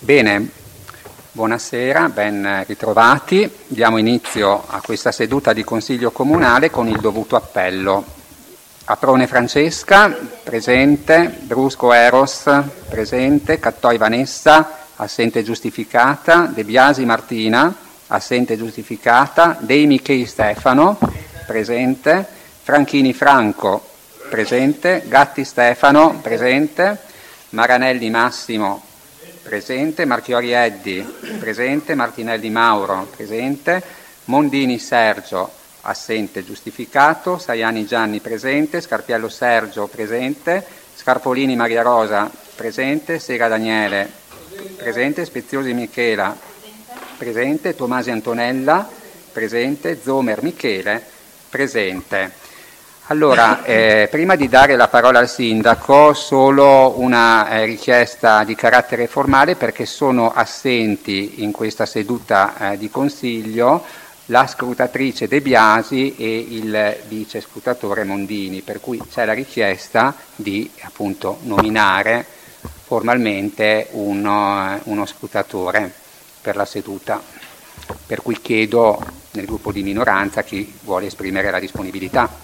Bene, buonasera, ben ritrovati. Diamo inizio a questa seduta di Consiglio Comunale con il dovuto appello. Aprone Francesca, presente. Brusco Eros, presente. Cattoi Vanessa, assente giustificata. De Biasi Martina, assente giustificata. Dei Michei Stefano, presente. Franchini Franco, presente. Gatti Stefano, presente. Maranelli Massimo, presente. Marchiori Eddi, presente. Martinelli Mauro, presente. Mondini Sergio, assente giustificato. Saiani Gianni, presente. Scarpiello Sergio, presente. Scarpolini Maria Rosa, presente. Sega Daniele, presente. Speziosi Michela, presente. Tomasi Antonella, presente. Zomer Michele, presente. Allora, prima di dare la parola al Sindaco, solo una richiesta di carattere formale, perché sono assenti in questa seduta di Consiglio la scrutatrice De Biasi e il vice scrutatore Mondini, per cui c'è la richiesta di appunto nominare formalmente uno scrutatore per la seduta, per cui chiedo nel gruppo di minoranza chi vuole esprimere la disponibilità.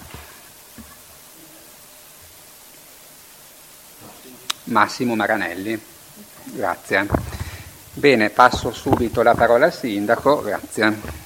Massimo Maranelli, grazie. Bene, passo subito la parola al Sindaco, grazie.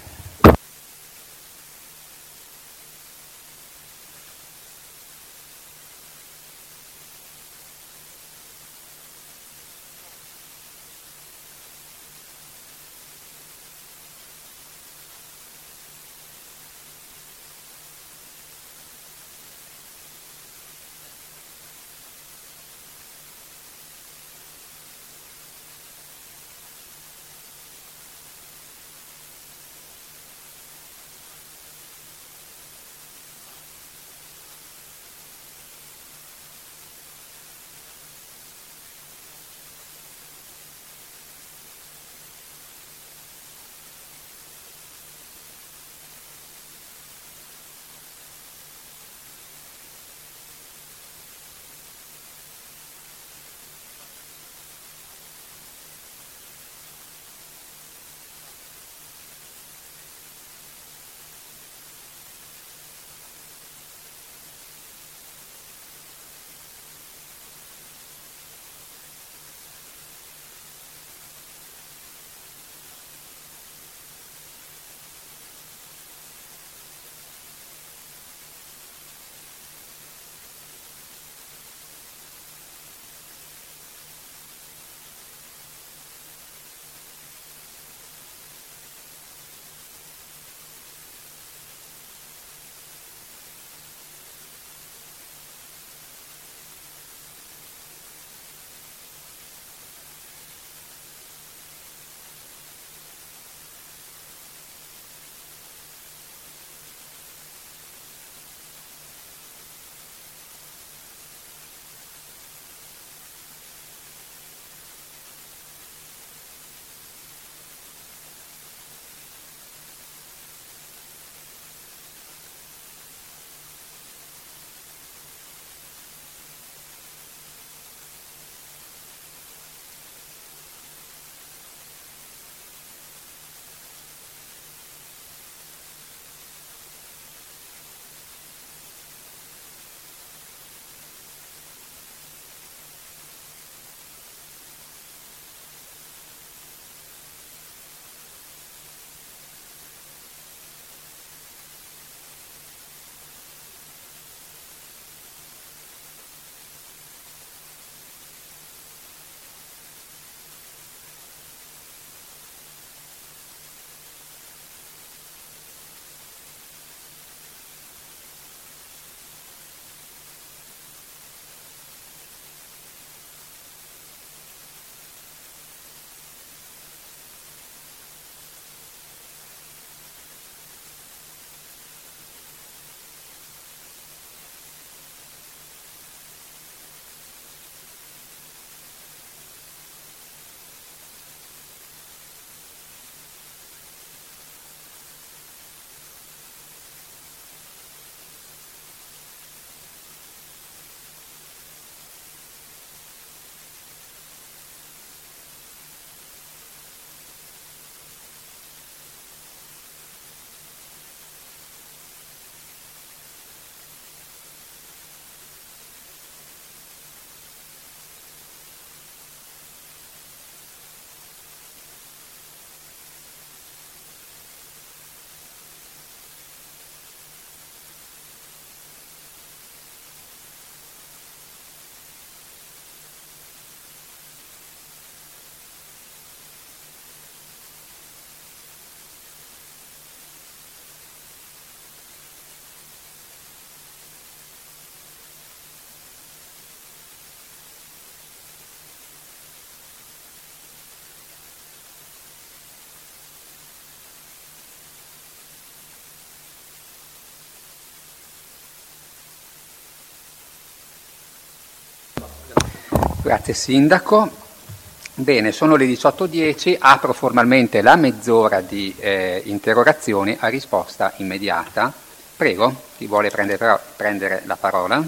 Grazie Sindaco. Bene, sono le 18:10, apro formalmente la mezz'ora di interrogazioni a risposta immediata. Prego, chi vuole prendere la parola?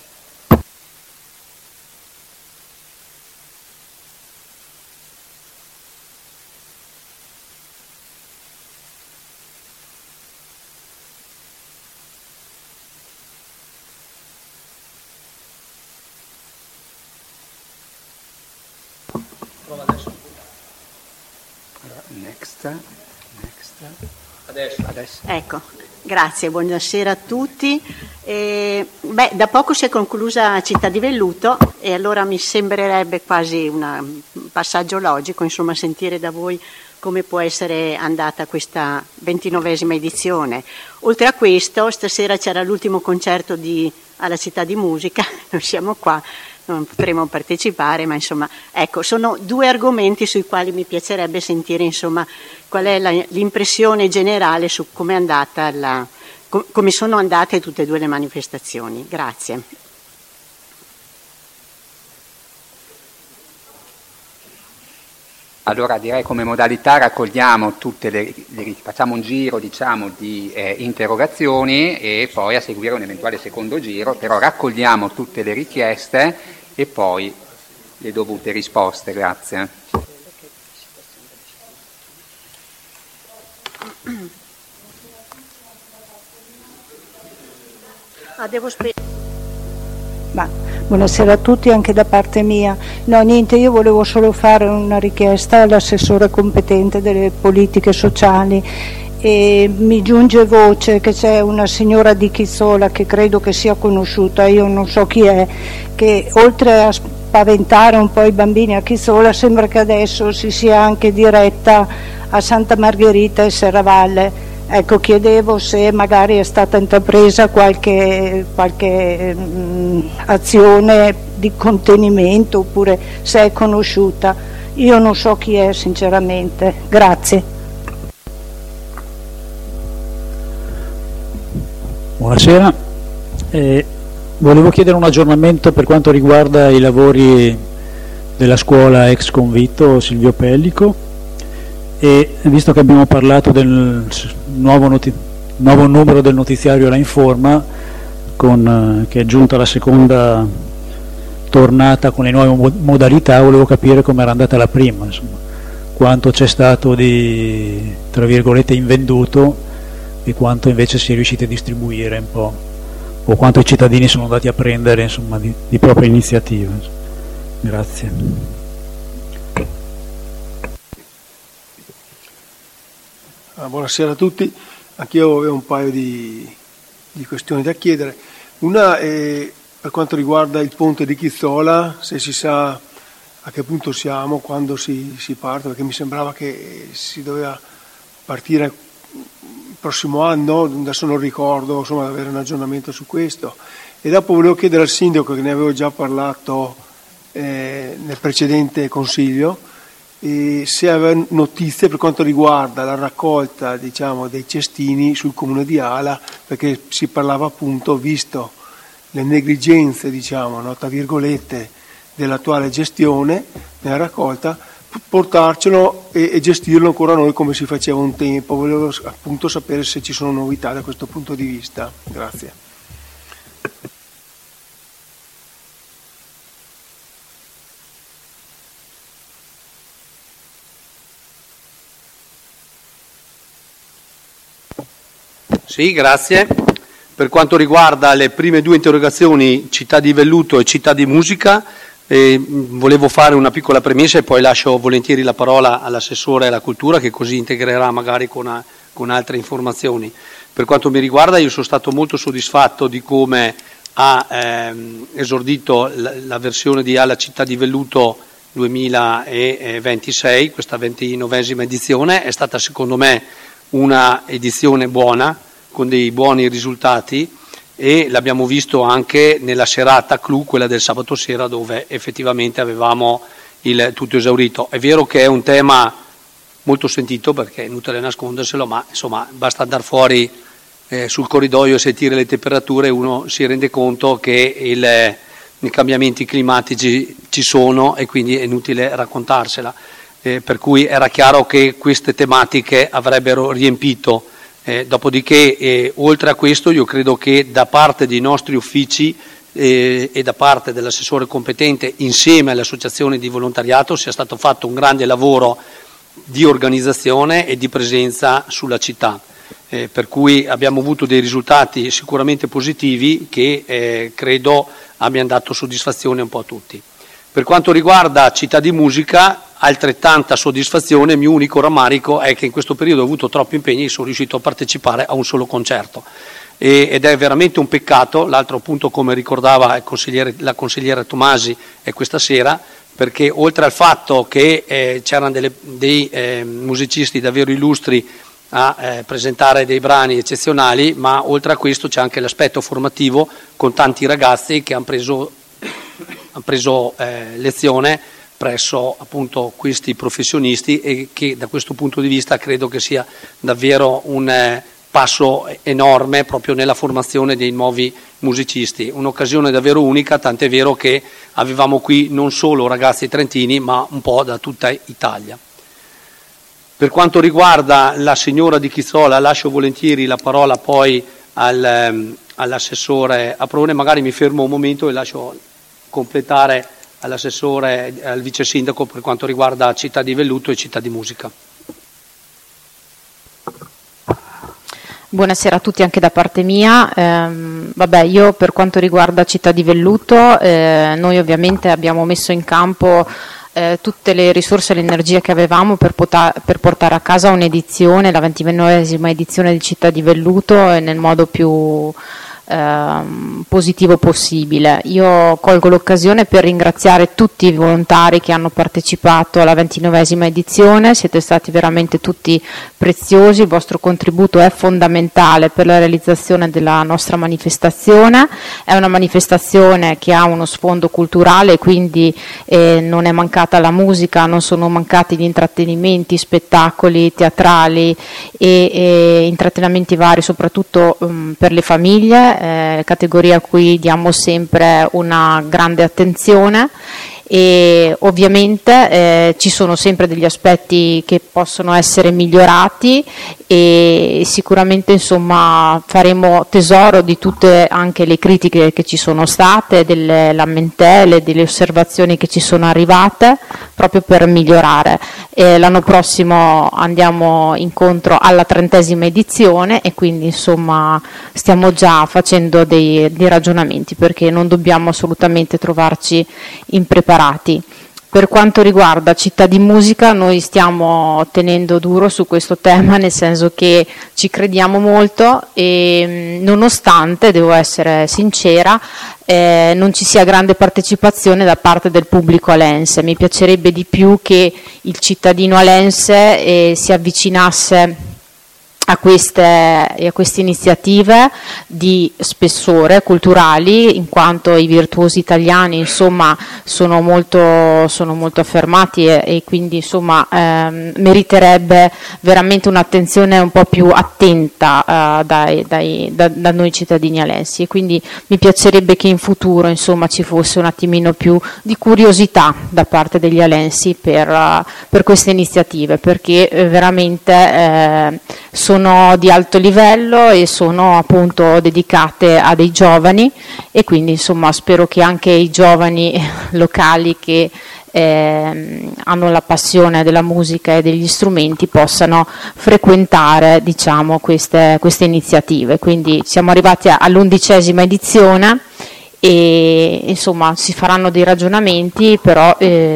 Adesso. Ecco, grazie, buonasera a tutti. Da poco si è conclusa Città di Velluto e allora mi sembrerebbe quasi un passaggio logico, insomma, sentire da voi come può essere andata questa 29esima edizione. Oltre a questo, stasera c'era l'ultimo concerto alla Città di Musica, non siamo qua, non potremo partecipare, ma insomma, ecco, sono due argomenti sui quali mi piacerebbe sentire, insomma, qual è l'impressione generale su come è andata come sono andate tutte e due le manifestazioni. Grazie. Allora direi come modalità raccogliamo facciamo un giro di interrogazioni e poi a seguire un eventuale secondo giro, però raccogliamo tutte le richieste e poi le dovute risposte. Grazie. Buonasera a tutti anche da parte mia. No, niente, io volevo solo fare una richiesta all'assessore competente delle politiche sociali e mi giunge voce che c'è una signora di Chizzola che credo che sia conosciuta, io non so chi è, che oltre a spaventare un po' i bambini a Chizzola sembra che adesso si sia anche diretta a Santa Margherita e Serravalle. Ecco, chiedevo se magari è stata intrapresa qualche azione di contenimento oppure se è conosciuta. Io non so chi è sinceramente. Grazie. Buonasera. Volevo chiedere un aggiornamento per quanto riguarda i lavori della scuola ex convitto Silvio Pellico. E visto che abbiamo parlato del nuovo numero del notiziario La Informa, che è giunta la seconda tornata con le nuove modalità, volevo capire come era andata la prima, insomma, quanto c'è stato di, tra virgolette, invenduto e quanto invece si è riusciti a distribuire un po', o quanto i cittadini sono andati a prendere, insomma, di propria iniziativa. Grazie. Buonasera a tutti, anch'io avevo un paio di questioni da chiedere. Una è per quanto riguarda il ponte di Chizzola, se si sa a che punto siamo, quando si parte, perché mi sembrava che si doveva partire il prossimo anno, adesso non ricordo, insomma, avere un aggiornamento su questo. E dopo volevo chiedere al sindaco, che ne avevo già parlato nel precedente consiglio, e se aveva notizie per quanto riguarda la raccolta, diciamo, dei cestini sul comune di Ala, perché si parlava appunto, visto le negligenze, diciamo, no, tra virgolette, dell'attuale gestione nella raccolta, portarcelo e gestirlo ancora noi come si faceva un tempo. Volevo appunto sapere se ci sono novità da questo punto di vista. Grazie. Sì, grazie. Per quanto riguarda le prime due interrogazioni, Città di Velluto e Città di Musica, volevo fare una piccola premessa e poi lascio volentieri la parola all'assessore alla cultura, che così integrerà magari con altre informazioni. Per quanto mi riguarda, io sono stato molto soddisfatto di come ha esordito la versione di Ala Città di Velluto 2026, questa 29esima edizione. È stata secondo me una edizione buona, con dei buoni risultati, e l'abbiamo visto anche nella serata clou, quella del sabato sera, dove effettivamente avevamo il tutto esaurito. È vero che è un tema molto sentito, perché è inutile nasconderselo, ma insomma basta andare fuori sul corridoio e sentire le temperature, uno si rende conto che i cambiamenti climatici ci sono e quindi è inutile raccontarsela. Per cui era chiaro che queste tematiche avrebbero riempito. Dopodiché, oltre a questo, io credo che da parte dei nostri uffici e da parte dell'assessore competente, insieme alle associazioni di volontariato, sia stato fatto un grande lavoro di organizzazione e di presenza sulla città. Per cui abbiamo avuto dei risultati sicuramente positivi che credo abbiano dato soddisfazione un po' a tutti. Per quanto riguarda Città di Musica, altrettanta soddisfazione. Il mio unico rammarico è che in questo periodo ho avuto troppi impegni e sono riuscito a partecipare a un solo concerto ed è veramente un peccato. L'altro punto, come ricordava la consigliera Tomasi, è questa sera, perché oltre al fatto che c'erano dei musicisti davvero illustri a presentare dei brani eccezionali, ma oltre a questo c'è anche l'aspetto formativo con tanti ragazzi che hanno preso lezione presso appunto questi professionisti e che da questo punto di vista credo che sia davvero un passo enorme proprio nella formazione dei nuovi musicisti, un'occasione davvero unica, tant'è vero che avevamo qui non solo ragazzi trentini ma un po' da tutta Italia. Per quanto riguarda la signora di Chizzola, lascio volentieri la parola poi all'assessore Aprone, magari mi fermo un momento e lascio completare all'assessore, al vice sindaco per quanto riguarda Città di Velluto e Città di Musica. Buonasera a tutti anche da parte mia. Io per quanto riguarda Città di Velluto, noi ovviamente abbiamo messo in campo tutte le risorse e l'energia che avevamo per portare a casa un'edizione, la 29esima edizione di Città di Velluto, nel modo più positivo possibile. Io colgo l'occasione per ringraziare tutti i volontari che hanno partecipato alla 29esima edizione, siete stati veramente tutti preziosi, il vostro contributo è fondamentale per la realizzazione della nostra manifestazione. È una manifestazione che ha uno sfondo culturale, quindi non è mancata la musica, non sono mancati gli intrattenimenti, spettacoli teatrali e intrattenimenti vari, soprattutto per le famiglie, categoria a cui diamo sempre una grande attenzione. E ovviamente ci sono sempre degli aspetti che possono essere migliorati e sicuramente faremo tesoro di tutte anche le critiche che ci sono state, delle lamentele, delle osservazioni che ci sono arrivate proprio per migliorare. L'anno prossimo andiamo incontro alla 30esima edizione e quindi stiamo già facendo dei ragionamenti perché non dobbiamo assolutamente trovarci impreparati. Per quanto riguarda Città di Musica, noi stiamo tenendo duro su questo tema, nel senso che ci crediamo molto e nonostante, devo essere sincera, non ci sia grande partecipazione da parte del pubblico alense. Mi piacerebbe di più che il cittadino alense si avvicinasse a queste iniziative di spessore culturali, in quanto i virtuosi italiani sono molto affermati e quindi meriterebbe veramente un'attenzione un po' più attenta da noi cittadini alensi, e quindi mi piacerebbe che in futuro ci fosse un attimino più di curiosità da parte degli alensi per queste iniziative, perché veramente sono di alto livello e sono appunto dedicate a dei giovani, e quindi spero che anche i giovani locali che hanno la passione della musica e degli strumenti possano frequentare queste iniziative. Quindi siamo arrivati all'11esima edizione e si faranno dei ragionamenti, però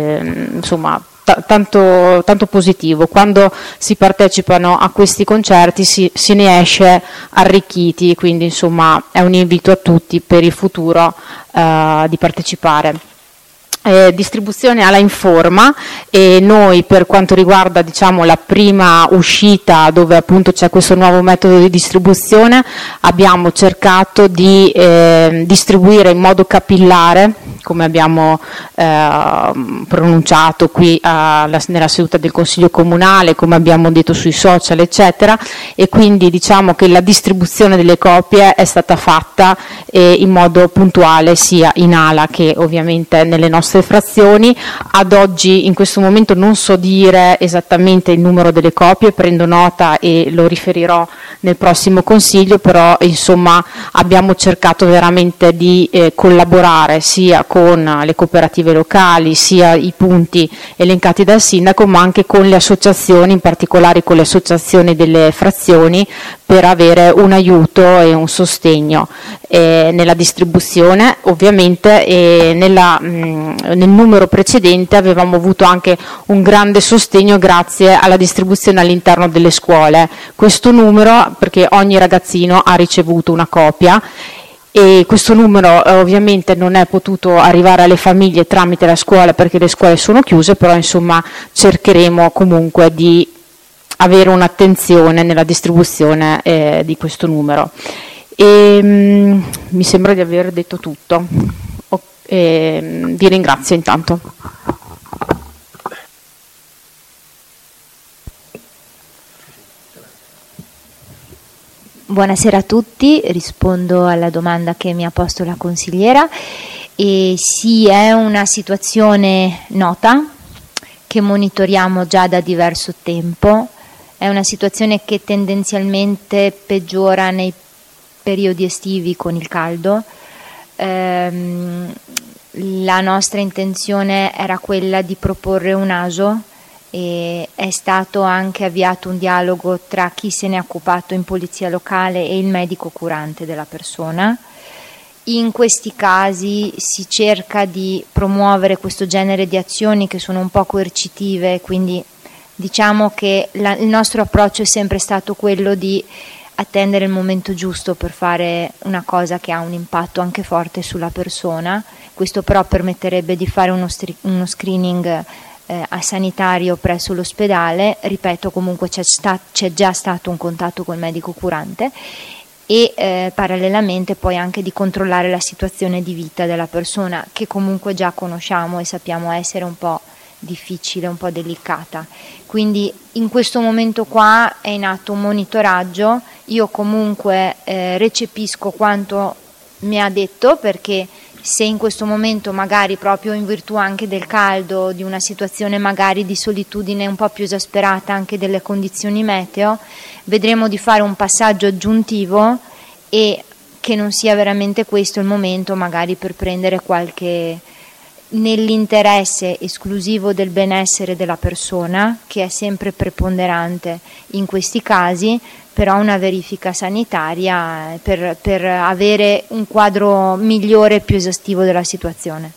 tanto positivo. Quando si partecipano a questi concerti se ne esce arricchiti, quindi è un invito a tutti per il futuro di partecipare. distribuzione alla informa, e noi, per quanto riguarda la prima uscita dove appunto c'è questo nuovo metodo di distribuzione, abbiamo cercato di distribuire in modo capillare, come abbiamo pronunciato qui nella seduta del Consiglio Comunale, come abbiamo detto sui social eccetera, e quindi diciamo che la distribuzione delle copie è stata fatta in modo puntuale sia in ala che ovviamente nelle nostre frazioni. Ad oggi, in questo momento, non so dire esattamente il numero delle copie, prendo nota e lo riferirò nel prossimo Consiglio, però insomma abbiamo cercato veramente di collaborare sia con le cooperative locali, sia i punti elencati dal Sindaco, ma anche con le associazioni, in particolare con le associazioni delle frazioni, per avere un aiuto e un sostegno nella distribuzione. Ovviamente nel numero precedente avevamo avuto anche un grande sostegno grazie alla distribuzione all'interno delle scuole. Questo numero, perché ogni ragazzino ha ricevuto una copia, e questo numero ovviamente non è potuto arrivare alle famiglie tramite la scuola perché le scuole sono chiuse, però insomma cercheremo comunque di avere un'attenzione nella distribuzione di questo numero. Mi sembra di aver detto tutto. Vi ringrazio intanto. Buonasera a tutti, rispondo alla domanda che mi ha posto la consigliera. Sì, è una situazione nota che monitoriamo già da diverso tempo, è una situazione che tendenzialmente peggiora nei periodi estivi con il caldo. La nostra intenzione era quella di proporre un ASO e è stato anche avviato un dialogo tra chi se ne è occupato in polizia locale e il medico curante della persona. In questi casi si cerca di promuovere questo genere di azioni che sono un po' coercitive, quindi diciamo che il nostro approccio è sempre stato quello di attendere il momento giusto per fare una cosa che ha un impatto anche forte sulla persona. Questo però permetterebbe di fare uno screening sanitario presso l'ospedale. Ripeto, comunque c'è già stato un contatto col medico curante e parallelamente poi anche di controllare la situazione di vita della persona, che comunque già conosciamo e sappiamo essere un po' difficile, un po' delicata. Quindi in questo momento qua è in atto un monitoraggio. Io comunque recepisco quanto mi ha detto, perché se in questo momento magari proprio in virtù anche del caldo, di una situazione magari di solitudine un po' più esasperata anche delle condizioni meteo, vedremo di fare un passaggio aggiuntivo e che non sia veramente questo il momento magari per prendere qualche, nell'interesse esclusivo del benessere della persona, che è sempre preponderante in questi casi, però una verifica sanitaria per avere un quadro migliore e più esaustivo della situazione.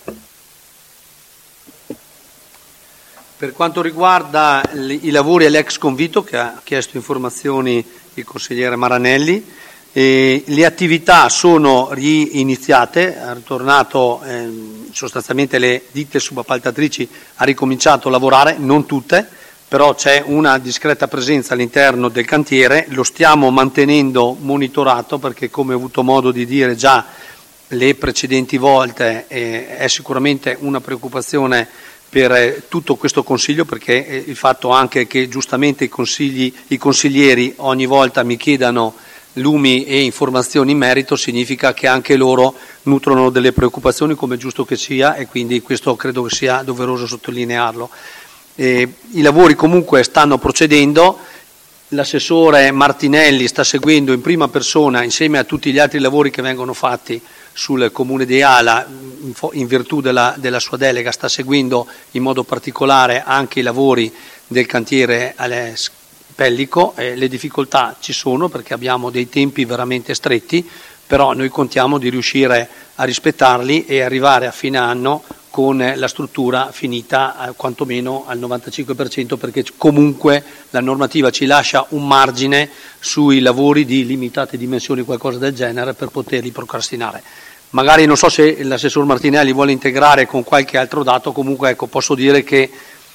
Per quanto riguarda i lavori all'ex convitto, che ha chiesto informazioni il consigliere Maranelli, le attività sono riiniziate, ha ritornato sostanzialmente le ditte subappaltatrici, ha ricominciato a lavorare, non tutte, però c'è una discreta presenza all'interno del cantiere, lo stiamo mantenendo monitorato perché, come ho avuto modo di dire già le precedenti volte, è sicuramente una preoccupazione per tutto questo Consiglio, perché il fatto anche che giustamente i consiglieri ogni volta mi chiedano lumi e informazioni in merito significa che anche loro nutrono delle preoccupazioni, come è giusto che sia, e quindi questo credo che sia doveroso sottolinearlo. I lavori comunque stanno procedendo, l'assessore Martinelli sta seguendo in prima persona, insieme a tutti gli altri lavori che vengono fatti sul comune di Ala, in virtù della sua delega, sta seguendo in modo particolare anche i lavori del cantiere Pellico. Le difficoltà ci sono perché abbiamo dei tempi veramente stretti, però noi contiamo di riuscire a rispettarli e arrivare a fine anno con la struttura finita quantomeno al 95%, perché comunque la normativa ci lascia un margine sui lavori di limitate dimensioni, qualcosa del genere, per poterli procrastinare. Magari non so se l'assessor Martinelli vuole integrare con qualche altro dato, comunque ecco, posso dire che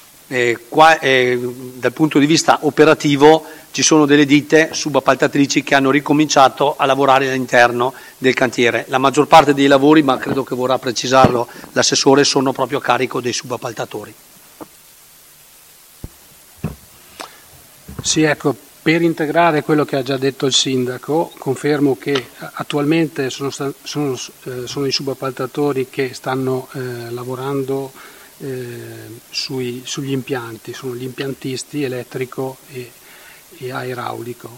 dal punto di vista operativo ci sono delle ditte subappaltatrici che hanno ricominciato a lavorare all'interno del cantiere. La maggior parte dei lavori, ma credo che vorrà precisarlo l'assessore, sono proprio a carico dei subappaltatori. Sì, ecco, per integrare quello che ha già detto il sindaco, confermo che attualmente sono i subappaltatori che stanno lavorando sugli impianti, sono gli impiantisti elettrico e aeraulico.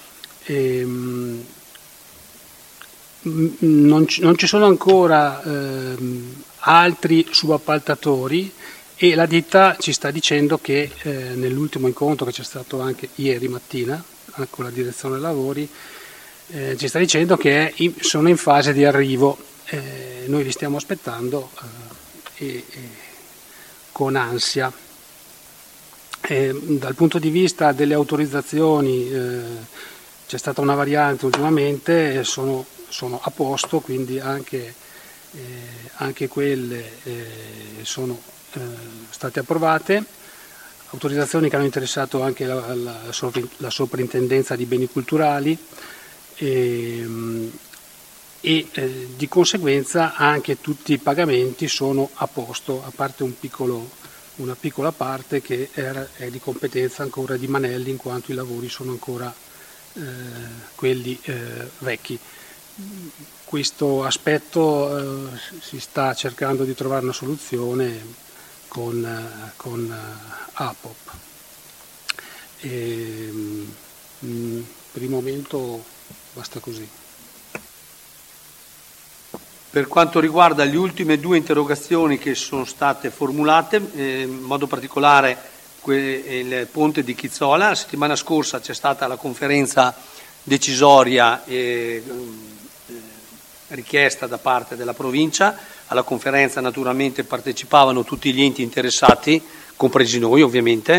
Non ci sono ancora altri subappaltatori e la ditta ci sta dicendo che nell'ultimo incontro che c'è stato anche ieri mattina con la direzione lavori ci sta dicendo che sono in fase di arrivo, noi li stiamo aspettando con ansia. Dal punto di vista delle autorizzazioni c'è stata una variante ultimamente, sono a posto, quindi anche quelle sono state approvate, autorizzazioni che hanno interessato anche la soprintendenza di beni culturali e di conseguenza anche tutti i pagamenti sono a posto, a parte una piccola parte che è di competenza ancora di Manelli, in quanto i lavori sono ancora quelli vecchi. Questo aspetto si sta cercando di trovare una soluzione con APOP. Per il momento basta così. Per quanto riguarda le ultime due interrogazioni che sono state formulate, in modo particolare il ponte di Chizzola, la settimana scorsa c'è stata la conferenza decisoria richiesta da parte della provincia. Alla conferenza naturalmente partecipavano tutti gli enti interessati, compresi noi ovviamente,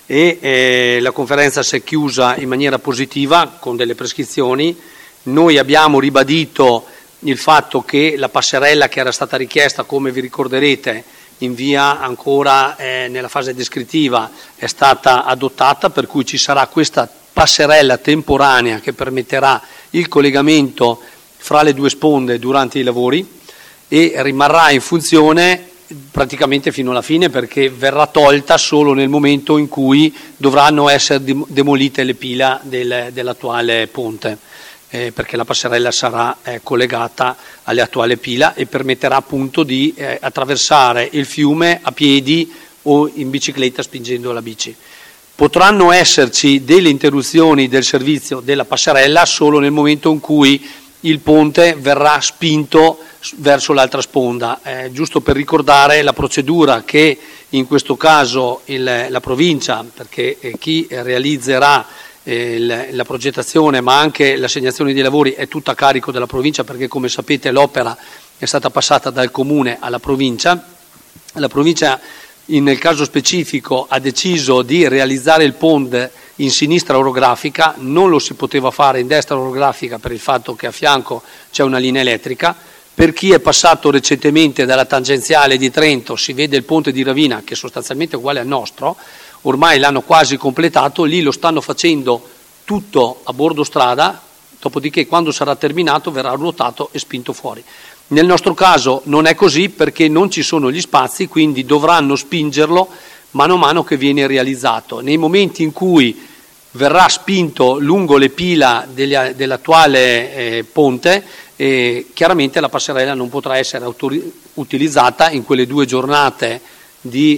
e la conferenza si è chiusa in maniera positiva con delle prescrizioni. Noi abbiamo ribadito il fatto che la passerella che era stata richiesta, come vi ricorderete, in via ancora nella fase descrittiva, è stata adottata, per cui ci sarà questa passerella temporanea che permetterà il collegamento fra le due sponde durante i lavori e rimarrà in funzione praticamente fino alla fine, perché verrà tolta solo nel momento in cui dovranno essere demolite le pila dell'attuale ponte. Perché la passerella sarà collegata alle attuali pila e permetterà appunto di attraversare il fiume a piedi o in bicicletta spingendo la bici. Potranno esserci delle interruzioni del servizio della passerella solo nel momento in cui il ponte verrà spinto verso l'altra sponda. Giusto per ricordare la procedura che in questo caso la provincia, perché chi realizzerà la progettazione ma anche l'assegnazione dei lavori è tutta a carico della provincia, perché come sapete l'opera è stata passata dal comune alla provincia. La provincia nel caso specifico ha deciso di realizzare il ponte in sinistra orografica, non lo si poteva fare in destra orografica per il fatto che a fianco c'è una linea elettrica. Per chi è passato recentemente dalla tangenziale di Trento si vede il ponte di Ravina, che è sostanzialmente uguale al nostro, ormai l'hanno quasi completato, lì lo stanno facendo tutto a bordo strada, dopodiché quando sarà terminato verrà ruotato e spinto fuori. Nel nostro caso non è così, perché non ci sono gli spazi, quindi dovranno spingerlo mano a mano che viene realizzato. Nei momenti in cui verrà spinto lungo le pila dell'attuale ponte, chiaramente la passerella non potrà essere utilizzata in quelle 2 giornate di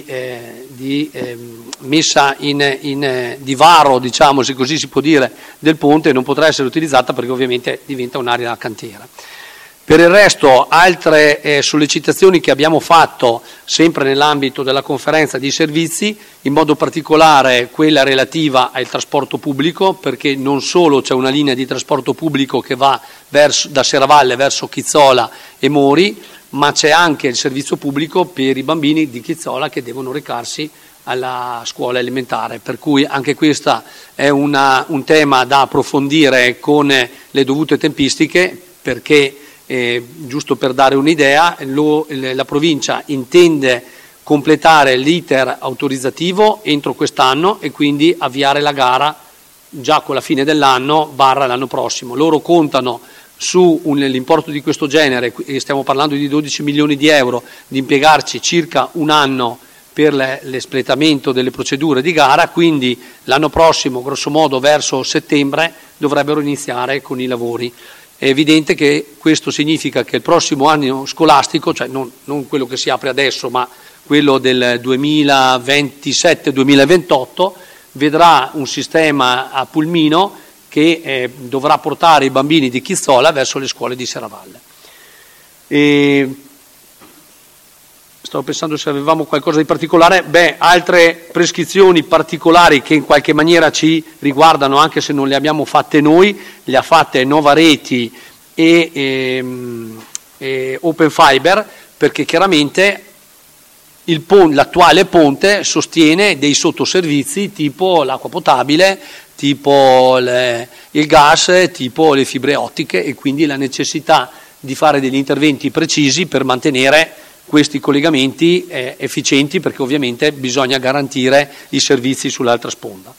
messa di varo, diciamo, se così si può dire, del ponte, non potrà essere utilizzata perché ovviamente diventa un'area da cantiera. Per il resto, altre sollecitazioni che abbiamo fatto sempre nell'ambito della conferenza di servizi, in modo particolare quella relativa al trasporto pubblico, perché non solo c'è una linea di trasporto pubblico che va da Serravalle verso Chizzola e Mori, ma c'è anche il servizio pubblico per i bambini di Chizzola che devono recarsi alla scuola elementare, per cui anche questo è un tema da approfondire con le dovute tempistiche, perché Giusto per dare un'idea, la provincia intende completare l'iter autorizzativo entro quest'anno e quindi avviare la gara già con la fine dell'anno / l'anno prossimo. Loro contano su l'importo di questo genere, stiamo parlando di 12 milioni di euro, di impiegarci circa un anno per l'espletamento delle procedure di gara, quindi l'anno prossimo, grosso modo verso settembre, dovrebbero iniziare con i lavori. È evidente che questo significa che il prossimo anno scolastico, cioè non quello che si apre adesso, ma quello del 2027-2028, vedrà un sistema a pulmino che dovrà portare i bambini di Chizzola verso le scuole di Serravalle. Stavo pensando se avevamo qualcosa di particolare. Altre prescrizioni particolari che in qualche maniera ci riguardano, anche se non le abbiamo fatte noi, le ha fatte Nova Reti e Open Fiber, perché chiaramente l'attuale ponte sostiene dei sottoservizi tipo l'acqua potabile, tipo il gas, tipo le fibre ottiche, e quindi la necessità di fare degli interventi precisi per mantenere questi collegamenti efficienti, perché ovviamente bisogna garantire i servizi sull'altra sponda.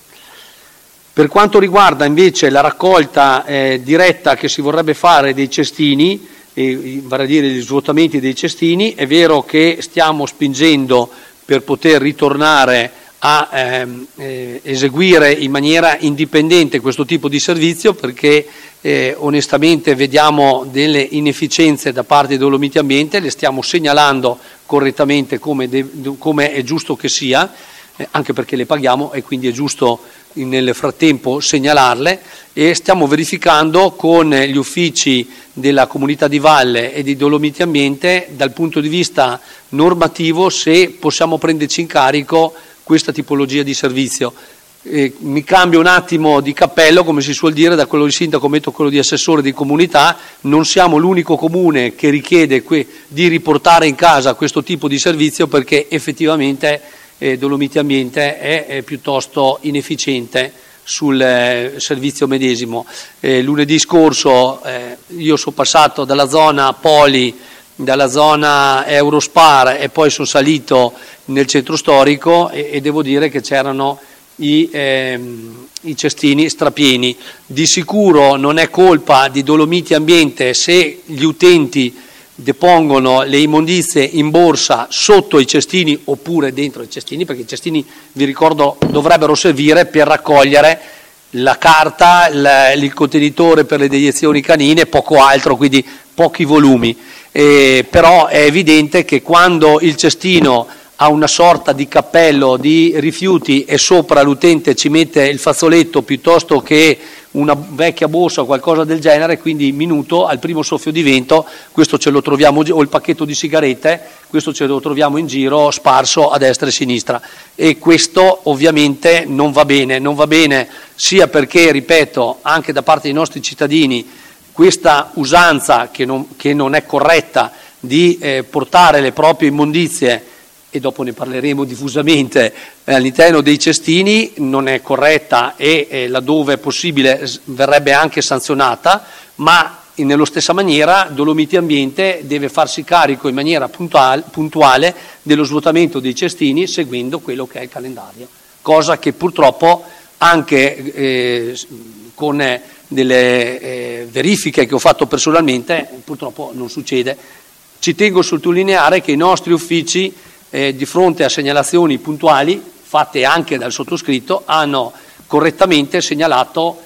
Per quanto riguarda invece la raccolta diretta che si vorrebbe fare dei cestini, vale a dire gli svuotamenti dei cestini, è vero che stiamo spingendo per poter ritornare a eseguire in maniera indipendente questo tipo di servizio, perché onestamente vediamo delle inefficienze da parte di Dolomiti Ambiente, le stiamo segnalando correttamente come è giusto che sia, anche perché le paghiamo e quindi è giusto nel frattempo segnalarle, e stiamo verificando con gli uffici della Comunità di Valle e di Dolomiti Ambiente dal punto di vista normativo se possiamo prenderci in carico questa tipologia di servizio. Mi cambio un attimo di cappello, come si suol dire, da quello di sindaco metto quello di assessore di comunità. Non siamo l'unico comune che richiede di riportare in casa questo tipo di servizio, perché effettivamente Dolomiti Ambiente è piuttosto inefficiente sul servizio medesimo. Lunedì scorso io sono passato dalla zona Poli, dalla zona Eurospar, e poi sono salito nel centro storico e devo dire che c'erano i cestini strapieni. Di sicuro non è colpa di Dolomiti Ambiente se gli utenti depongono le immondizie in borsa sotto i cestini oppure dentro i cestini, perché i cestini, vi ricordo, dovrebbero servire per raccogliere la carta, il contenitore per le deiezioni canine, poco altro, quindi pochi volumi. Però è evidente che quando il cestino ha una sorta di cappello di rifiuti e sopra l'utente ci mette il fazzoletto piuttosto che una vecchia borsa o qualcosa del genere, quindi minuto, al primo soffio di vento, questo ce lo troviamo, o il pacchetto di sigarette, questo ce lo troviamo in giro sparso a destra e a sinistra, e questo ovviamente non va bene sia perché, ripeto, anche da parte dei nostri cittadini questa usanza che non è corretta di portare le proprie immondizie, e dopo ne parleremo diffusamente, all'interno dei cestini non è corretta e laddove è possibile verrebbe anche sanzionata, ma nello stessa maniera Dolomiti Ambiente deve farsi carico in maniera puntuale dello svuotamento dei cestini seguendo quello che è il calendario, cosa che purtroppo anche con delle verifiche che ho fatto personalmente purtroppo non succede. Ci tengo a sottolineare che i nostri uffici di fronte a segnalazioni puntuali fatte anche dal sottoscritto hanno correttamente segnalato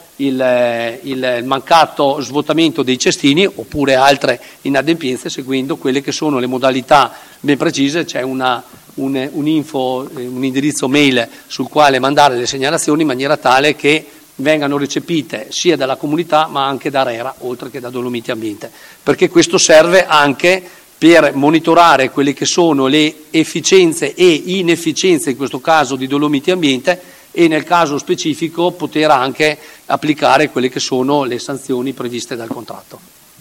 il mancato svuotamento dei cestini oppure altre inadempienze seguendo quelle che sono le modalità ben precise. C'è un indirizzo mail sul quale mandare le segnalazioni in maniera tale che vengano recepite sia dalla comunità ma anche da ARERA oltre che da Dolomiti Ambiente, perché questo serve anche per monitorare quelle che sono le efficienze e inefficienze, in questo caso di Dolomiti Ambiente, e nel caso specifico poter anche applicare quelle che sono le sanzioni previste dal contratto.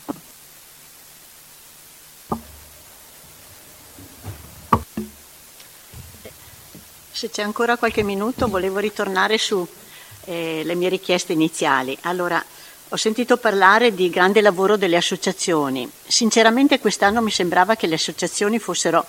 Se c'è ancora qualche minuto volevo ritornare su le mie richieste iniziali. Allora, Ho sentito parlare di grande lavoro delle associazioni. Sinceramente quest'anno mi sembrava che le associazioni fossero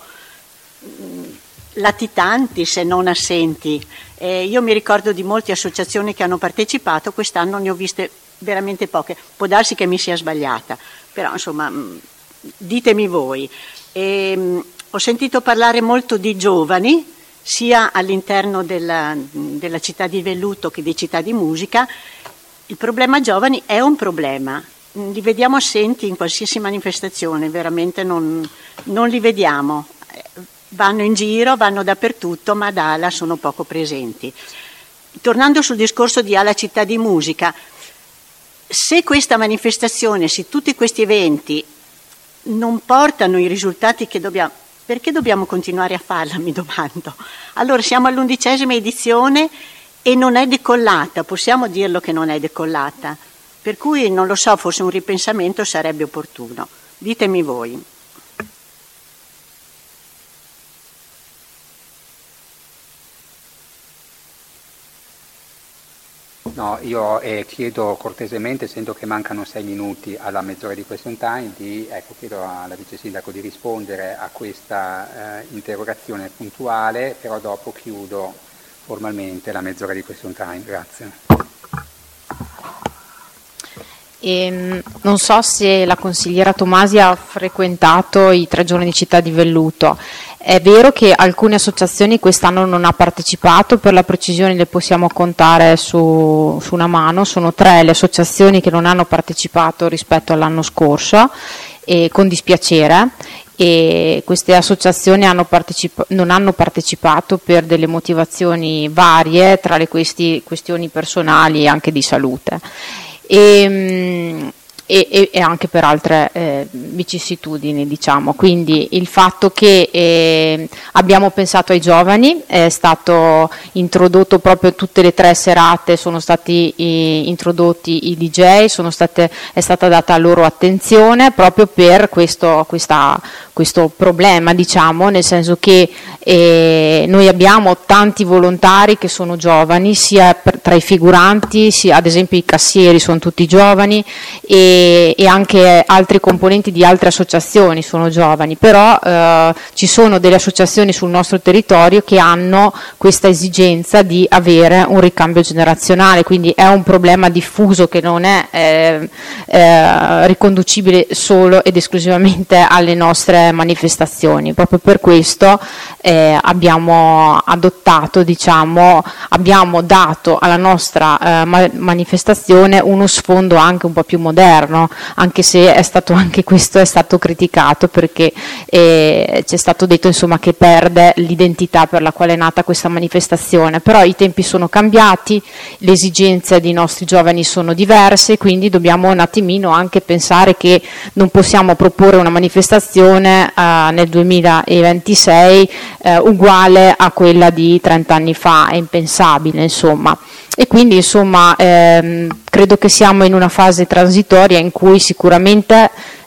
latitanti se non assenti. Io mi ricordo di molte associazioni che hanno partecipato, quest'anno ne ho viste veramente poche. Può darsi che mi sia sbagliata, però insomma ditemi voi. Ho sentito parlare molto di giovani, sia all'interno della città di Velluto che di Città di Musica. Il problema giovani è un problema, li vediamo assenti in qualsiasi manifestazione, veramente non li vediamo, vanno in giro, vanno dappertutto, ma ad Ala sono poco presenti. Tornando sul discorso di Ala Città di Musica, se questa manifestazione, se tutti questi eventi non portano i risultati che dobbiamo, perché dobbiamo continuare a farla, mi domando. Allora siamo all'11ª edizione e non è decollata, possiamo dirlo che non è decollata, per cui non lo so, forse un ripensamento sarebbe opportuno. Ditemi voi. No, io chiedo cortesemente, essendo che mancano 6 minuti alla mezz'ora di question time, chiedo alla Vice Sindaco di rispondere a questa interrogazione puntuale, però dopo chiudo formalmente la mezz'ora di question time. Grazie. Non so se la consigliera Tomasi ha frequentato i 3 giorni di Città di Velluto. È vero che alcune associazioni quest'anno non ha partecipato, per la precisione le possiamo contare su una mano, sono 3 le associazioni che non hanno partecipato rispetto all'anno scorso, e con dispiacere. E queste associazioni non hanno partecipato per delle motivazioni varie, tra le questioni personali e anche di salute. E anche per altre vicissitudini, diciamo. Quindi il fatto che abbiamo pensato ai giovani, è stato introdotto proprio tutte le 3 serate, sono stati introdotti i DJ, è stata data loro attenzione proprio per questo problema, diciamo, nel senso che noi abbiamo tanti volontari che sono giovani, sia tra i figuranti, sia ad esempio i cassieri sono tutti giovani, e anche altri componenti di altre associazioni sono giovani, però ci sono delle associazioni sul nostro territorio che hanno questa esigenza di avere un ricambio generazionale, quindi è un problema diffuso che non è riconducibile solo ed esclusivamente alle nostre manifestazioni. Proprio per questo abbiamo adottato, diciamo, abbiamo dato alla nostra manifestazione uno sfondo anche un po' più moderno, anche se anche questo è stato criticato, perché c'è stato detto, insomma, che perde l'identità per la quale è nata questa manifestazione. Però i tempi sono cambiati, le esigenze dei nostri giovani sono diverse, quindi dobbiamo un attimino anche pensare che non possiamo proporre una manifestazione nel 2026 uguale a quella di 30 anni fa, è impensabile, insomma. E quindi, insomma, credo che siamo in una fase transitoria in cui sicuramente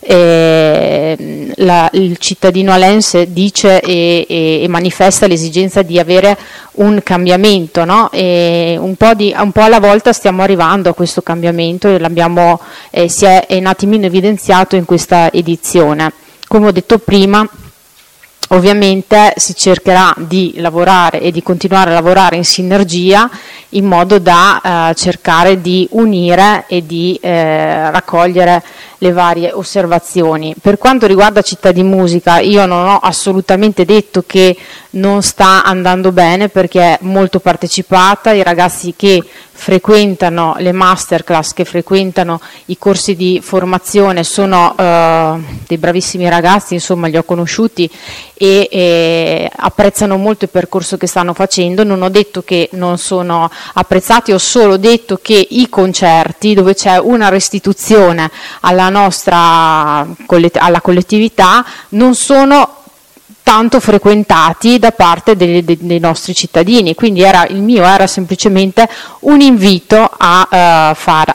il cittadino alense dice e manifesta l'esigenza di avere un cambiamento, no? E un po' alla volta stiamo arrivando a questo cambiamento e si è un attimino evidenziato in questa edizione. Come ho detto prima, ovviamente si cercherà di lavorare e di continuare a lavorare in sinergia, in modo da cercare di unire e di raccogliere le varie osservazioni. Per quanto riguarda Città di Musica, io non ho assolutamente detto che non sta andando bene, perché è molto partecipata, i ragazzi che frequentano le masterclass, che frequentano i corsi di formazione sono dei bravissimi ragazzi, insomma, li ho conosciuti e apprezzano molto il percorso che stanno facendo. Non ho detto che non sono apprezzati, ho solo detto che i concerti, dove c'è una restituzione alla collettività, non sono tanto frequentati da parte dei nostri cittadini, quindi il mio era semplicemente un invito a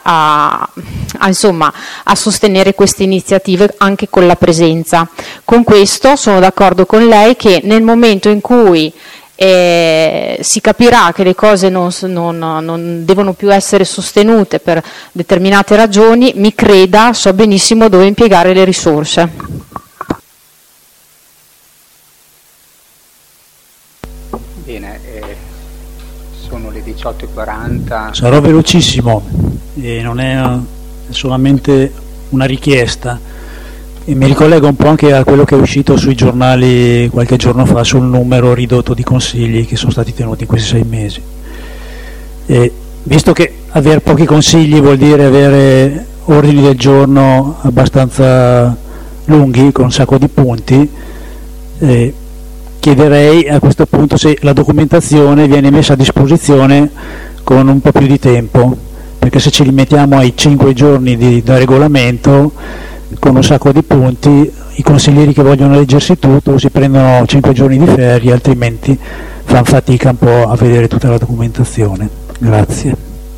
sostenere queste iniziative anche con la presenza. Con questo sono d'accordo con lei che nel momento in cui si capirà che le cose non devono più essere sostenute per determinate ragioni, mi creda, so benissimo dove impiegare le risorse. Bene, sono le 18:40. Sarò velocissimo, non è solamente una richiesta. E mi ricollego un po' anche a quello che è uscito sui giornali qualche giorno fa sul numero ridotto di consigli che sono stati tenuti in questi 6 mesi. E visto che avere pochi consigli vuol dire avere ordini del giorno abbastanza lunghi, con un sacco di punti, chiederei a questo punto se la documentazione viene messa a disposizione con un po' più di tempo, perché se ci limitiamo ai 5 giorni da regolamento, con un sacco di punti, i consiglieri che vogliono leggersi tutto si prendono 5 giorni di ferie, altrimenti fanno fatica un po' a vedere tutta la documentazione. Grazie.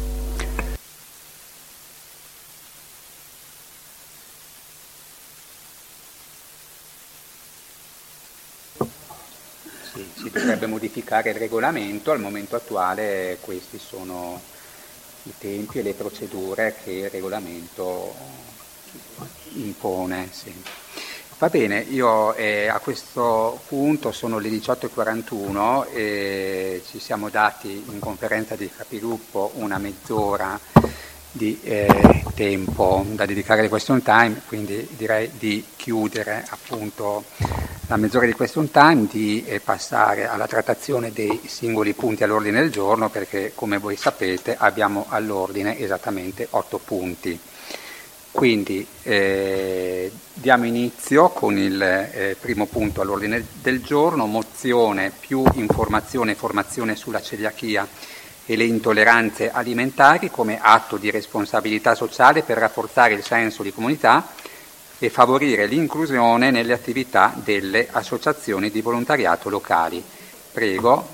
Sì, si dovrebbe modificare il regolamento, al momento attuale questi sono i tempi e le procedure che il regolamento impone. Sì. Va bene, io a questo punto sono le 18:41 e ci siamo dati in conferenza di capigruppo una mezz'ora di tempo da dedicare alle question time, quindi direi di chiudere appunto la mezz'ora di question time, di passare alla trattazione dei singoli punti all'ordine del giorno, perché come voi sapete abbiamo all'ordine esattamente 8 punti. Quindi diamo inizio con il primo punto all'ordine del giorno, mozione più informazione e formazione sulla celiachia e le intolleranze alimentari come atto di responsabilità sociale per rafforzare il senso di comunità e favorire l'inclusione nelle attività delle associazioni di volontariato locali. Prego,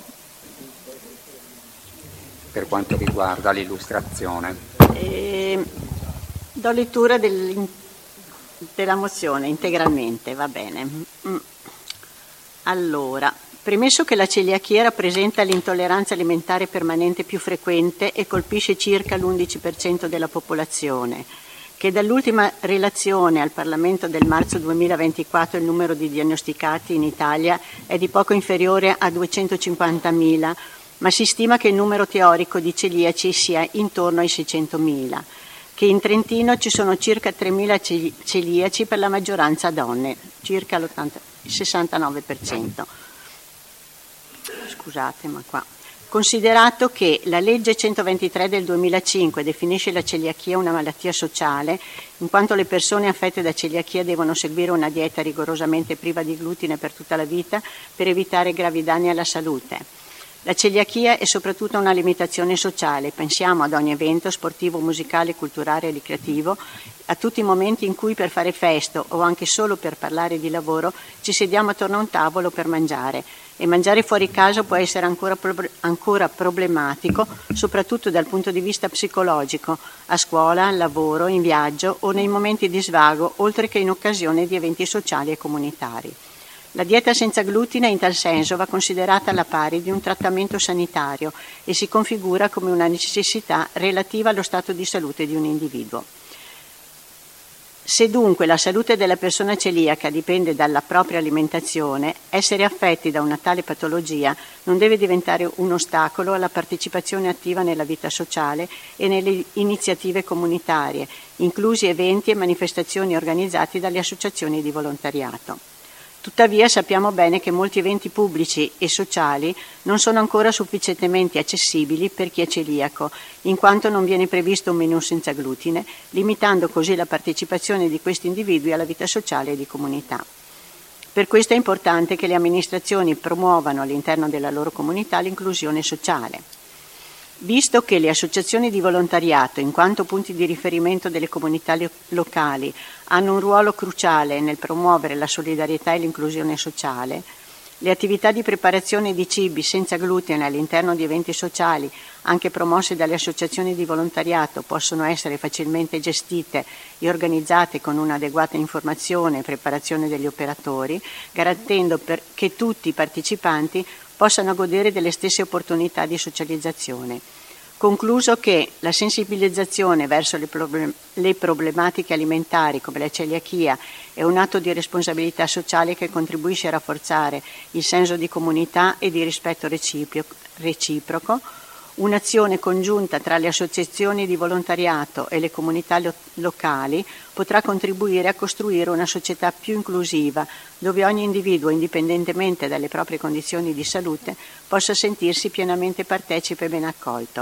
per quanto riguarda l'illustrazione. Do lettura della mozione integralmente, va bene. Allora, premesso che la celiachia rappresenta l'intolleranza alimentare permanente più frequente e colpisce circa l'11% della popolazione, che dall'ultima relazione al Parlamento del marzo 2024 il numero di diagnosticati in Italia è di poco inferiore a 250.000, ma si stima che il numero teorico di celiaci sia intorno ai 600.000. Che in Trentino ci sono circa 3.000 celiaci, per la maggioranza donne, circa il 69%. Scusate, ma qua. Considerato che la legge 123 del 2005 definisce la celiachia una malattia sociale, in quanto le persone affette da celiachia devono seguire una dieta rigorosamente priva di glutine per tutta la vita per evitare gravi danni alla salute. La celiachia è soprattutto una limitazione sociale, pensiamo ad ogni evento sportivo, musicale, culturale e ricreativo, a tutti i momenti in cui per fare festa o anche solo per parlare di lavoro ci sediamo attorno a un tavolo per mangiare, e mangiare fuori casa può essere ancora problematico, soprattutto dal punto di vista psicologico, a scuola, al lavoro, in viaggio o nei momenti di svago, oltre che in occasione di eventi sociali e comunitari. La dieta senza glutine in tal senso va considerata alla pari di un trattamento sanitario e si configura come una necessità relativa allo stato di salute di un individuo. Se dunque la salute della persona celiaca dipende dalla propria alimentazione, essere affetti da una tale patologia non deve diventare un ostacolo alla partecipazione attiva nella vita sociale e nelle iniziative comunitarie, inclusi eventi e manifestazioni organizzati dalle associazioni di volontariato. Tuttavia sappiamo bene che molti eventi pubblici e sociali non sono ancora sufficientemente accessibili per chi è celiaco, in quanto non viene previsto un menù senza glutine, limitando così la partecipazione di questi individui alla vita sociale e di comunità. Per questo è importante che le amministrazioni promuovano all'interno della loro comunità l'inclusione sociale. Visto che le associazioni di volontariato, in quanto punti di riferimento delle comunità locali, hanno un ruolo cruciale nel promuovere la solidarietà e l'inclusione sociale, le attività di preparazione di cibi senza glutine all'interno di eventi sociali, anche promosse dalle associazioni di volontariato, possono essere facilmente gestite e organizzate con un'adeguata informazione e preparazione degli operatori, garantendo che tutti i partecipanti possano godere delle stesse opportunità di socializzazione. Concluso che la sensibilizzazione verso le problematiche alimentari come la celiachia è un atto di responsabilità sociale che contribuisce a rafforzare il senso di comunità e di rispetto reciproco. Un'azione congiunta tra le associazioni di volontariato e le comunità locali potrà contribuire a costruire una società più inclusiva, dove ogni individuo, indipendentemente dalle proprie condizioni di salute, possa sentirsi pienamente partecipe e ben accolto.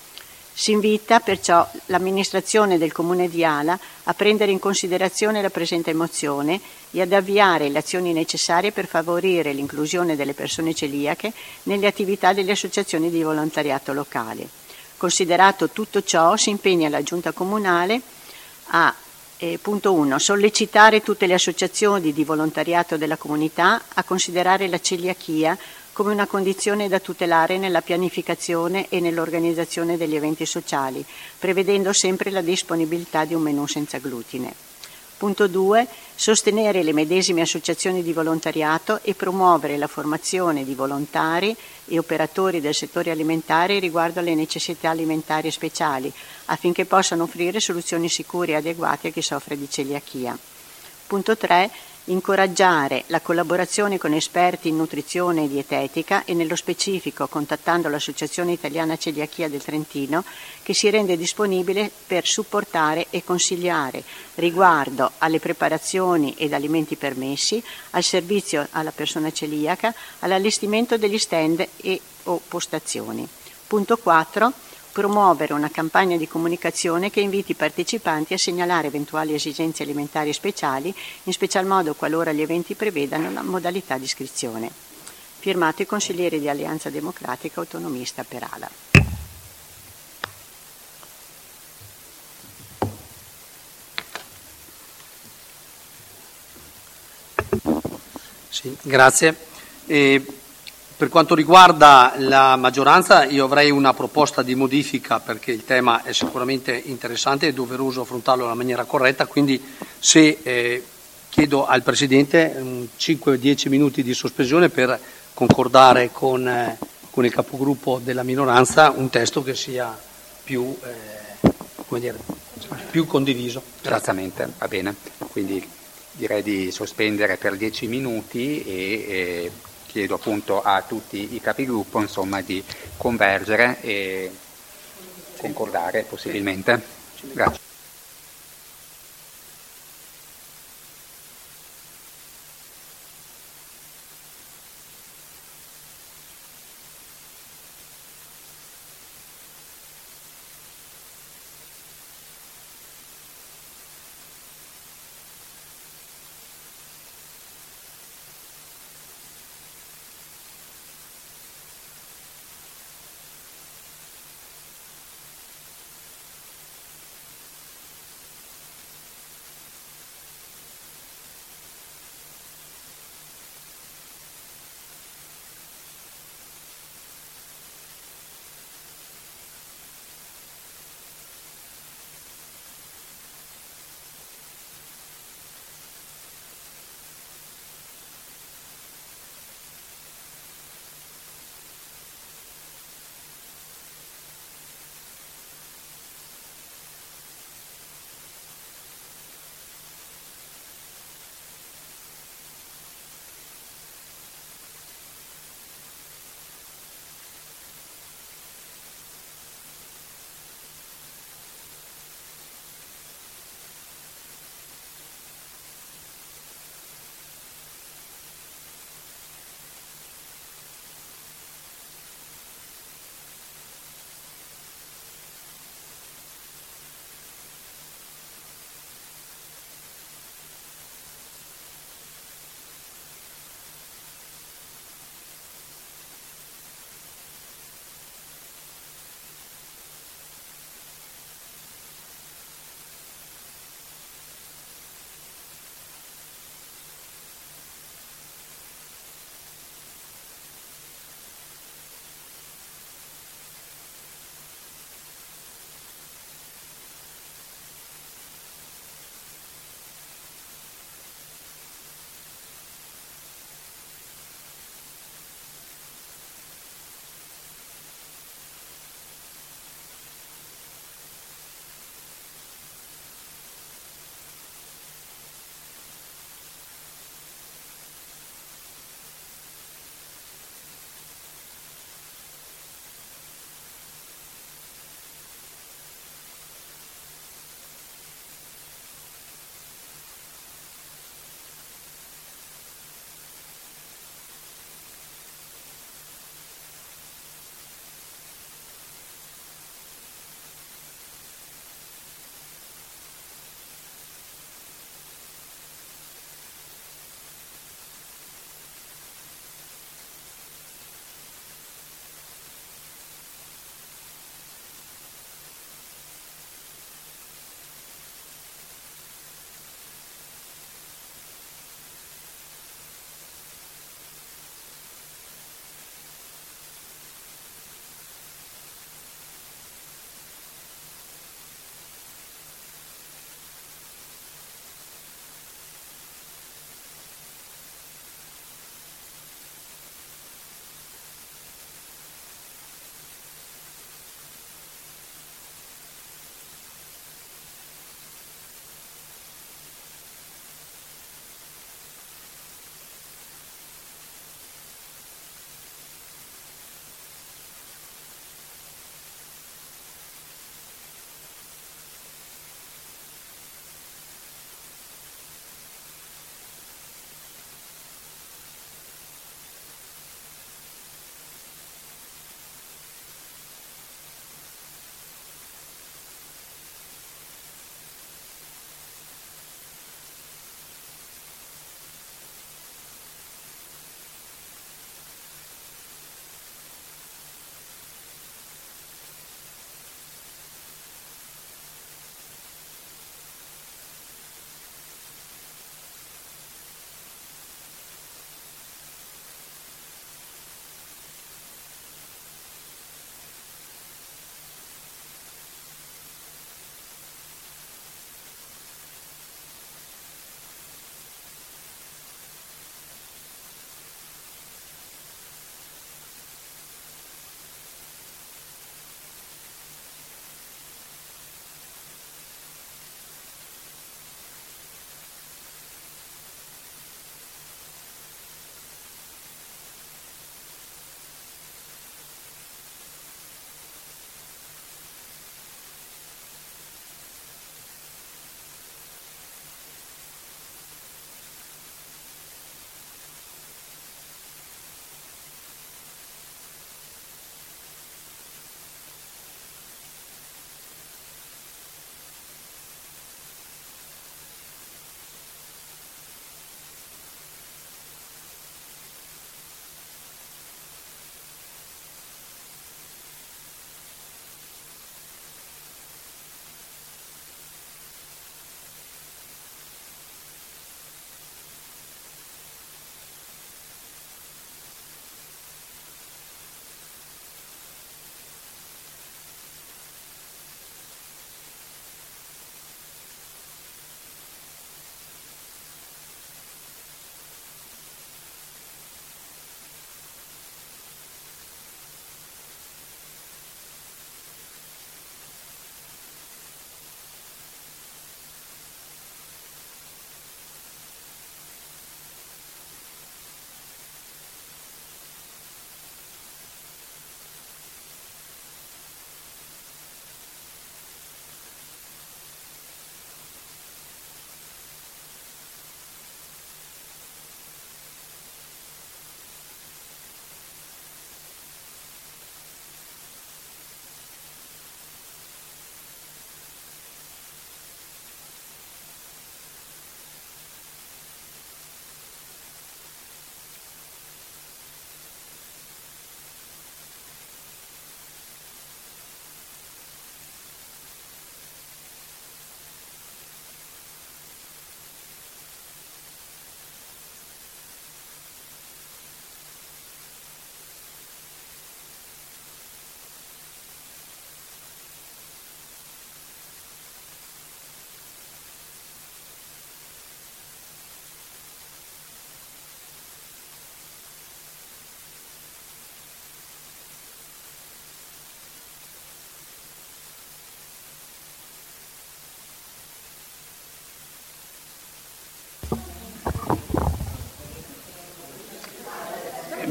Si invita perciò l'amministrazione del Comune di Ala a prendere in considerazione la presente mozione e ad avviare le azioni necessarie per favorire l'inclusione delle persone celiache nelle attività delle associazioni di volontariato locali. Considerato tutto ciò, si impegna la Giunta Comunale a punto 1. Sollecitare tutte le associazioni di volontariato della comunità a considerare la celiachia come una condizione da tutelare nella pianificazione e nell'organizzazione degli eventi sociali, prevedendo sempre la disponibilità di un menù senza glutine. Punto 2. Sostenere le medesime associazioni di volontariato e promuovere la formazione di volontari e operatori del settore alimentare riguardo alle necessità alimentari speciali, affinché possano offrire soluzioni sicure e adeguate a chi soffre di celiachia. Punto 3. Incoraggiare la collaborazione con esperti in nutrizione e dietetica e nello specifico contattando l'Associazione Italiana Celiachia del Trentino, che si rende disponibile per supportare e consigliare riguardo alle preparazioni ed alimenti permessi, al servizio alla persona celiaca, all'allestimento degli stand e o postazioni. Punto 4. Promuovere una campagna di comunicazione che inviti i partecipanti a segnalare eventuali esigenze alimentari speciali, in special modo qualora gli eventi prevedano la modalità di iscrizione. Firmato i consiglieri di Alleanza Democratica Autonomista per Ala. Sì, grazie. Per quanto riguarda la maggioranza, io avrei una proposta di modifica, perché il tema è sicuramente interessante e doveroso affrontarlo nella maniera corretta, quindi se chiedo al Presidente 5-10 minuti di sospensione per concordare con il capogruppo della minoranza un testo che sia più condiviso. Esattamente, va bene. Quindi direi di sospendere per 10 minuti e chiedo appunto a tutti i capigruppo di convergere e concordare possibilmente. Grazie.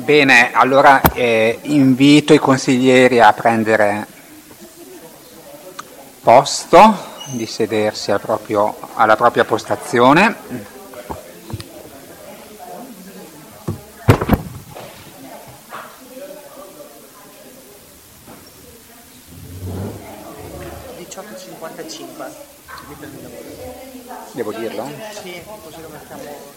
Bene, allora invito i consiglieri a prendere posto, di sedersi alla propria postazione. Devo dirlo? Sì, così lo mettiamo.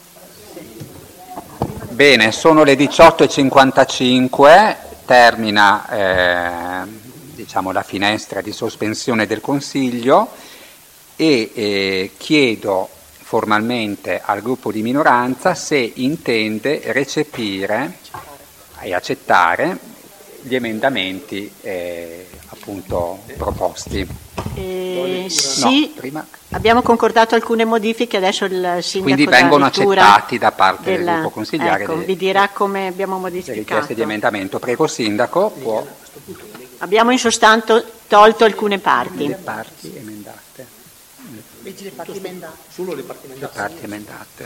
Bene, sono le 18:55, termina la finestra di sospensione del Consiglio e chiedo formalmente al gruppo di minoranza se intende recepire e accettare gli emendamenti appunto proposti. Sì, prima. Abbiamo concordato alcune modifiche, adesso il sindaco quindi vengono accettati da parte del gruppo consigliare. Ecco, vi dirà come abbiamo modificato. Le richieste di emendamento. Prego, sindaco. Può. Abbiamo in sostanza tolto alcune parti. Le parti emendate. Le parti emendate. Solo le parti emendate. Le parti emendate.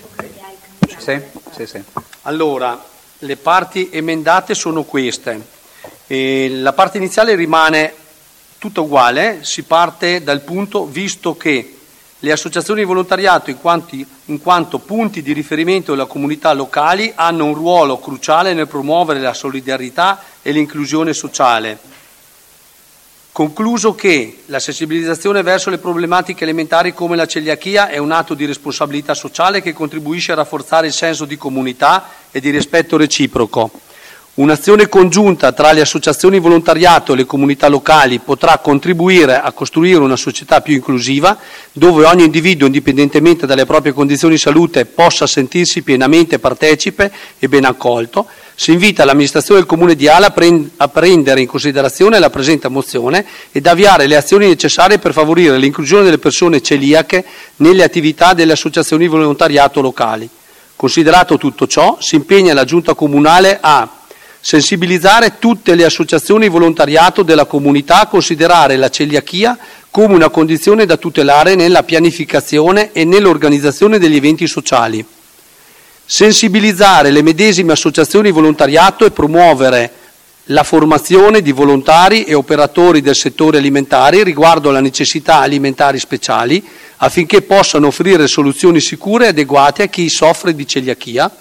Sì. Allora, le parti emendate sono queste. La parte iniziale rimane tutta uguale, si parte dal punto visto che le associazioni di volontariato in quanto punti di riferimento della comunità locali hanno un ruolo cruciale nel promuovere la solidarietà e l'inclusione sociale. Concluso che la sensibilizzazione verso le problematiche elementari come la celiachia è un atto di responsabilità sociale che contribuisce a rafforzare il senso di comunità e di rispetto reciproco. Un'azione congiunta tra le associazioni di volontariato e le comunità locali potrà contribuire a costruire una società più inclusiva, dove ogni individuo, indipendentemente dalle proprie condizioni di salute, possa sentirsi pienamente partecipe e ben accolto. Si invita l'amministrazione del Comune di Ala a prendere in considerazione la presente mozione ed avviare le azioni necessarie per favorire l'inclusione delle persone celiache nelle attività delle associazioni di volontariato locali. Considerato tutto ciò, si impegna la Giunta Comunale a sensibilizzare tutte le associazioni di volontariato della comunità a considerare la celiachia come una condizione da tutelare nella pianificazione e nell'organizzazione degli eventi sociali. Sensibilizzare le medesime associazioni di volontariato e promuovere la formazione di volontari e operatori del settore alimentare riguardo alle necessità alimentari speciali affinché possano offrire soluzioni sicure e adeguate a chi soffre di celiachia.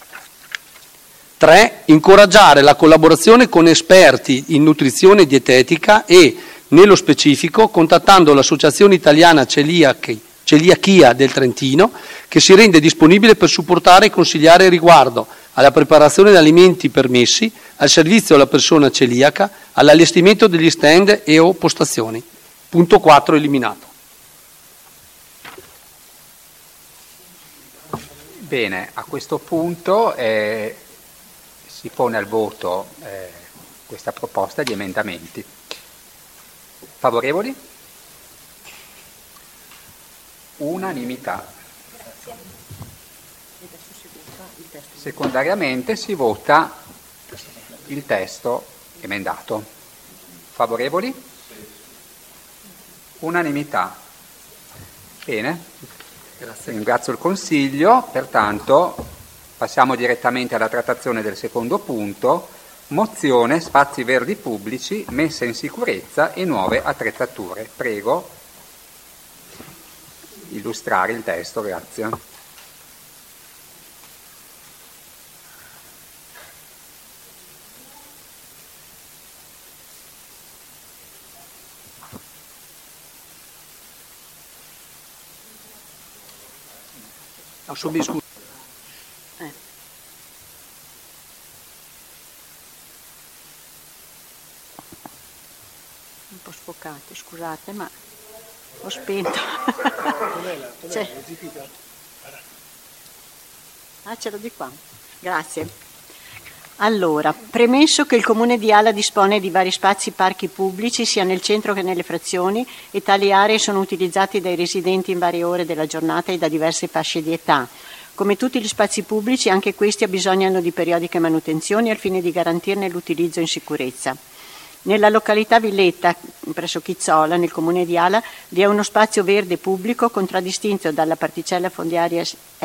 3. Incoraggiare la collaborazione con esperti in nutrizione dietetica e, nello specifico, contattando l'Associazione Italiana Celiachia del Trentino, che si rende disponibile per supportare e consigliare riguardo alla preparazione di alimenti permessi, al servizio alla persona celiaca, all'allestimento degli stand e o postazioni. Punto 4 eliminato. Bene, a questo punto si pone al voto questa proposta di emendamenti. Favorevoli? Unanimità. Secondariamente si vota il testo emendato. Favorevoli? Unanimità. Bene, grazie. Ringrazio il Consiglio, pertanto passiamo direttamente alla trattazione del secondo punto, mozione spazi verdi pubblici, messa in sicurezza e nuove attrezzature. Prego illustrare il testo, grazie. Un po' sfocati, scusate, ma ho spento. Ce l'ho di qua. Grazie. Allora, premesso che il Comune di Ala dispone di vari spazi parchi pubblici sia nel centro che nelle frazioni e tali aree sono utilizzati dai residenti in varie ore della giornata e da diverse fasce di età. Come tutti gli spazi pubblici, anche questi abbisognano di periodiche manutenzioni al fine di garantirne l'utilizzo in sicurezza. Nella località Villetta, presso Chizzola, nel comune di Ala, vi è uno spazio verde pubblico contraddistinto dalla particella fondiaria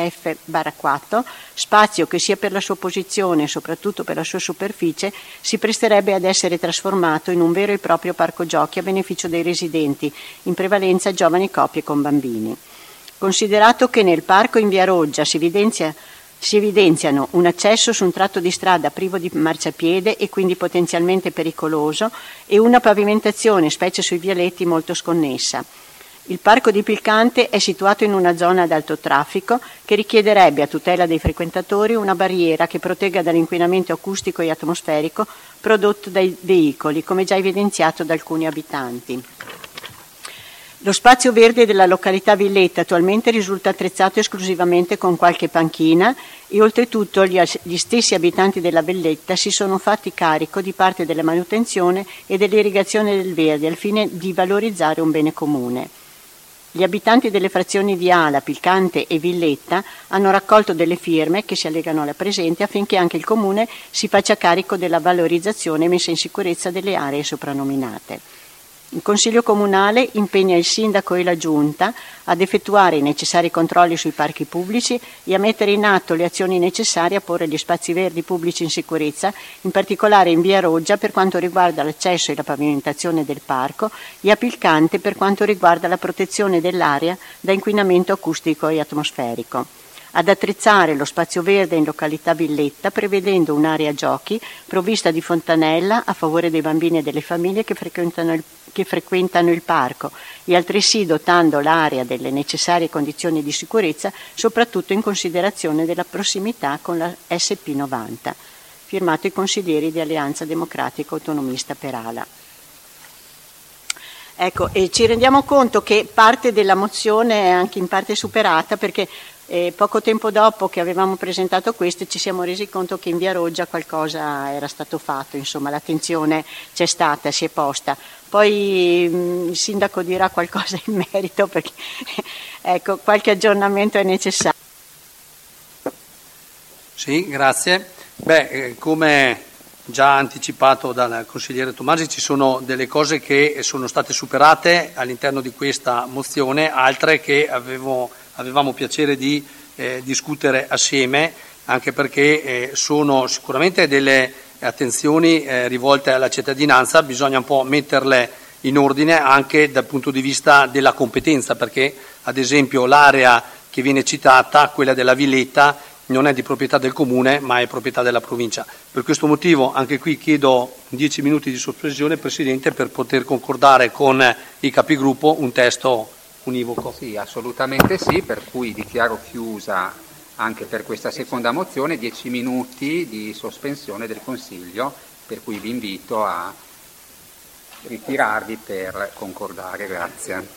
F/4, spazio che sia per la sua posizione e soprattutto per la sua superficie si presterebbe ad essere trasformato in un vero e proprio parco giochi a beneficio dei residenti, in prevalenza giovani coppie con bambini. Considerato che nel parco in via Roggia si evidenziano un accesso su un tratto di strada privo di marciapiede e quindi potenzialmente pericoloso e una pavimentazione, specie sui vialetti, molto sconnessa. Il parco di Pilcante è situato in una zona ad alto traffico che richiederebbe a tutela dei frequentatori una barriera che protegga dall'inquinamento acustico e atmosferico prodotto dai veicoli, come già evidenziato da alcuni abitanti. Lo spazio verde della località Villetta attualmente risulta attrezzato esclusivamente con qualche panchina e oltretutto gli stessi abitanti della Villetta si sono fatti carico di parte della manutenzione e dell'irrigazione del verde al fine di valorizzare un bene comune. Gli abitanti delle frazioni di Ala, Pilcante e Villetta hanno raccolto delle firme che si allegano alla presente affinché anche il Comune si faccia carico della valorizzazione e messa in sicurezza delle aree soprannominate. Il Consiglio Comunale impegna il Sindaco e la Giunta ad effettuare i necessari controlli sui parchi pubblici e a mettere in atto le azioni necessarie a porre gli spazi verdi pubblici in sicurezza, in particolare in via Roggia per quanto riguarda l'accesso e la pavimentazione del parco e a Pilcante per quanto riguarda la protezione dell'area da inquinamento acustico e atmosferico. Ad attrezzare lo spazio verde in località Villetta prevedendo un'area giochi provvista di fontanella a favore dei bambini e delle famiglie che frequentano il parco e altresì dotando l'area delle necessarie condizioni di sicurezza, soprattutto in considerazione della prossimità con la SP90. Firmato i consiglieri di Alleanza Democratica Autonomista per Ala. Ecco, e ci rendiamo conto che parte della mozione è anche in parte superata perché poco tempo dopo che avevamo presentato questo ci siamo resi conto che in via Roggia qualcosa era stato fatto, insomma l'attenzione c'è stata, si è posta. Poi il sindaco dirà qualcosa in merito perché ecco, qualche aggiornamento è necessario. Sì, grazie. Come già anticipato dal consigliere Tomasi, ci sono delle cose che sono state superate all'interno di questa mozione, altre che avevamo piacere di discutere assieme, anche perché sono sicuramente delle attenzioni rivolte alla cittadinanza, bisogna un po' metterle in ordine anche dal punto di vista della competenza, perché ad esempio l'area che viene citata, quella della Villetta, non è di proprietà del Comune ma è proprietà della provincia. Per questo motivo anche qui chiedo 10 minuti di sospensione, Presidente, per poter concordare con i capigruppo un testo univoco. Sì, assolutamente sì, per cui dichiaro chiusa anche per questa seconda mozione 10 minuti di sospensione del Consiglio, per cui vi invito a ritirarvi per concordare. Grazie.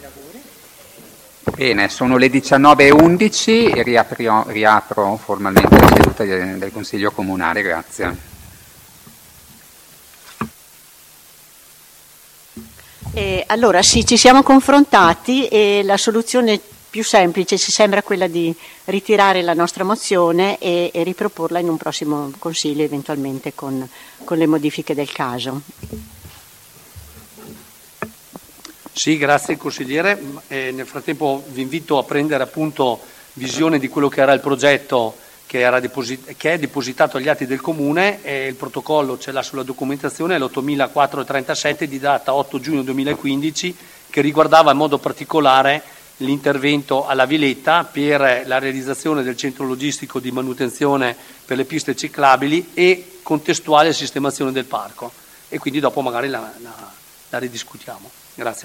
Bene, sono le 19:11 e riapro formalmente la seduta del Consiglio Comunale. Grazie. Allora sì, ci siamo confrontati e la soluzione più semplice ci sembra quella di ritirare la nostra mozione e riproporla in un prossimo Consiglio, eventualmente con le modifiche del caso. Sì, grazie consigliere. Nel frattempo vi invito a prendere appunto visione di quello che era il progetto che è depositato agli atti del Comune, e il protocollo ce l'ha sulla documentazione, l'8437 di data 8 giugno 2015, che riguardava in modo particolare l'intervento alla Viletta per la realizzazione del centro logistico di manutenzione per le piste ciclabili e contestuale sistemazione del parco, e quindi dopo magari la ridiscutiamo. Grazie.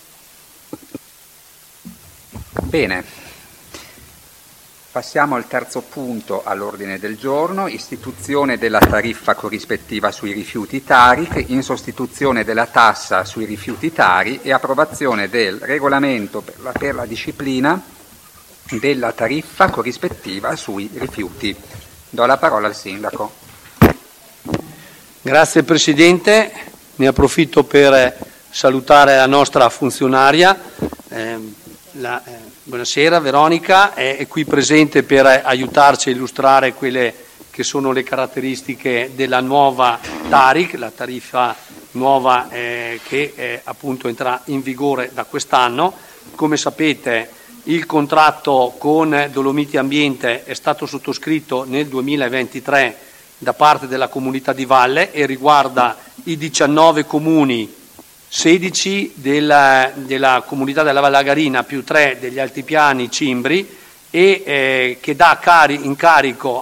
Bene. Passiamo al terzo punto all'ordine del giorno, istituzione della tariffa corrispettiva sui rifiuti TARIC in sostituzione della tassa sui rifiuti TARI e approvazione del regolamento per la disciplina della tariffa corrispettiva sui rifiuti. Do la parola al Sindaco. Grazie Presidente, ne approfitto per salutare la nostra funzionaria, buonasera Veronica, è qui presente per aiutarci a illustrare quelle che sono le caratteristiche della nuova TARIC, la tariffa nuova che appunto entrerà in vigore da quest'anno. Come sapete il contratto con Dolomiti Ambiente è stato sottoscritto nel 2023 da parte della Comunità di Valle e riguarda i 19 comuni, 16 della comunità della Vallagarina più 3 degli Altipiani Cimbri, e che dà incarico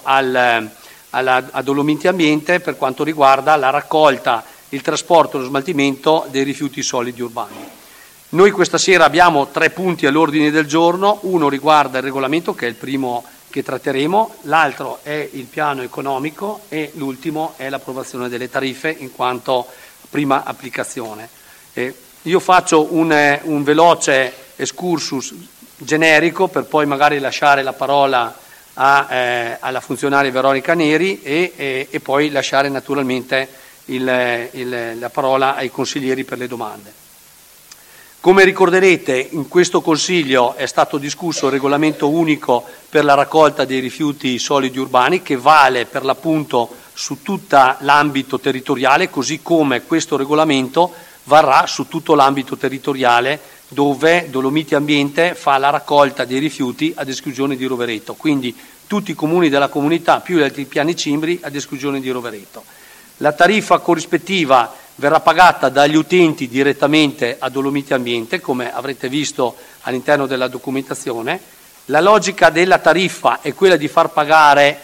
a Dolomiti Ambiente per quanto riguarda la raccolta, il trasporto e lo smaltimento dei rifiuti solidi urbani. Noi questa sera abbiamo 3 punti all'ordine del giorno, uno riguarda il regolamento, che è il primo che tratteremo, l'altro è il piano economico e l'ultimo è l'approvazione delle tariffe in quanto prima applicazione. Io faccio un veloce excursus generico per poi magari lasciare la parola alla funzionaria Veronica Neri e poi lasciare naturalmente la parola ai consiglieri per le domande. Come ricorderete, in questo Consiglio è stato discusso il regolamento unico per la raccolta dei rifiuti solidi urbani, che vale per l'appunto su tutto l'ambito territoriale, così come questo regolamento varrà su tutto l'ambito territoriale dove Dolomiti Ambiente fa la raccolta dei rifiuti ad esclusione di Rovereto, quindi tutti i comuni della comunità più gli Altipiani Cimbri ad esclusione di Rovereto. La tariffa corrispettiva verrà pagata dagli utenti direttamente a Dolomiti Ambiente, come avrete visto all'interno della documentazione. La logica della tariffa è quella di far pagare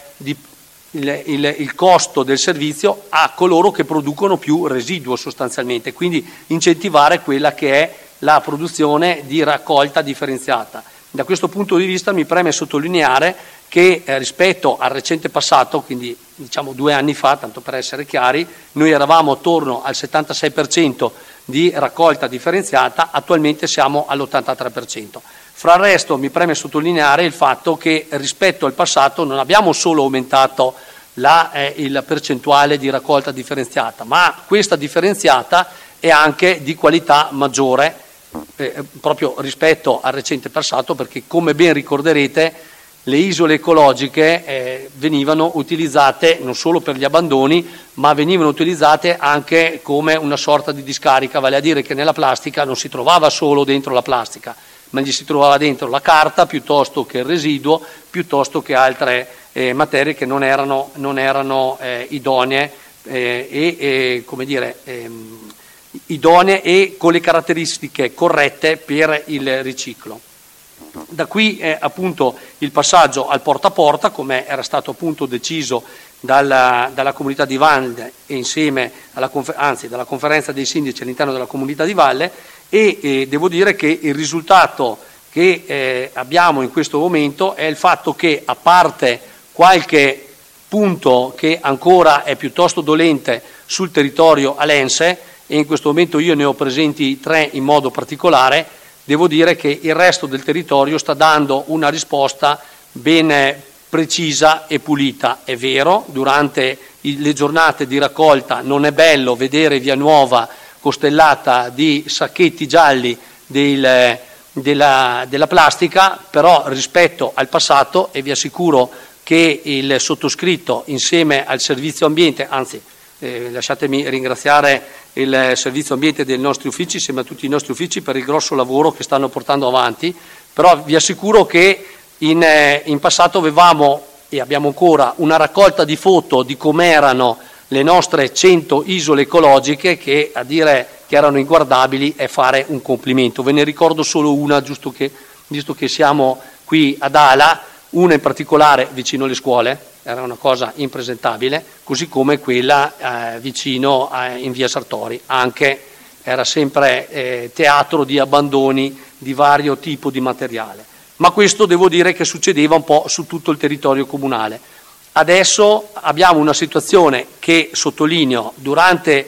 il costo del servizio a coloro che producono più residuo sostanzialmente, quindi incentivare quella che è la produzione di raccolta differenziata. Da questo punto di vista mi preme sottolineare che rispetto al recente passato, quindi diciamo 2 anni fa, tanto per essere chiari, noi eravamo attorno al 76% di raccolta differenziata, attualmente siamo all'83%. Fra il resto mi preme sottolineare il fatto che rispetto al passato non abbiamo solo aumentato la percentuale di raccolta differenziata, ma questa differenziata è anche di qualità maggiore proprio rispetto al recente passato, perché come ben ricorderete le isole ecologiche venivano utilizzate non solo per gli abbandoni, ma venivano utilizzate anche come una sorta di discarica, vale a dire che nella plastica non si trovava solo dentro la plastica, ma gli si trovava dentro la carta piuttosto che il residuo, piuttosto che altre materie che non erano idonee idonee e con le caratteristiche corrette per il riciclo. Da qui appunto il passaggio al porta a porta, come era stato appunto deciso dalla Comunità di Valle e insieme dalla conferenza dei sindaci all'interno della Comunità di Valle, e devo dire che il risultato che abbiamo in questo momento è il fatto che, a parte qualche punto che ancora è piuttosto dolente sul territorio alense, e in questo momento io ne ho presenti 3 in modo particolare, devo dire che il resto del territorio sta dando una risposta ben precisa e pulita. È vero, durante le giornate di raccolta non è bello vedere Via Nuova costellata di sacchetti gialli della plastica, però rispetto al passato, e vi assicuro che il sottoscritto insieme al servizio ambiente, anzi lasciatemi ringraziare il servizio ambiente dei nostri uffici, insieme a tutti i nostri uffici, per il grosso lavoro che stanno portando avanti, però vi assicuro che in passato avevamo e abbiamo ancora una raccolta di foto di com'erano le nostre 100 isole ecologiche, che a dire che erano inguardabili è fare un complimento. Ve ne ricordo solo una, visto che siamo qui ad Ala, una in particolare vicino alle scuole, era una cosa impresentabile, così come quella vicino in via Sartori, anche era sempre teatro di abbandoni di vario tipo di materiale. Ma questo devo dire che succedeva un po' su tutto il territorio comunale. Adesso abbiamo una situazione che, sottolineo, durante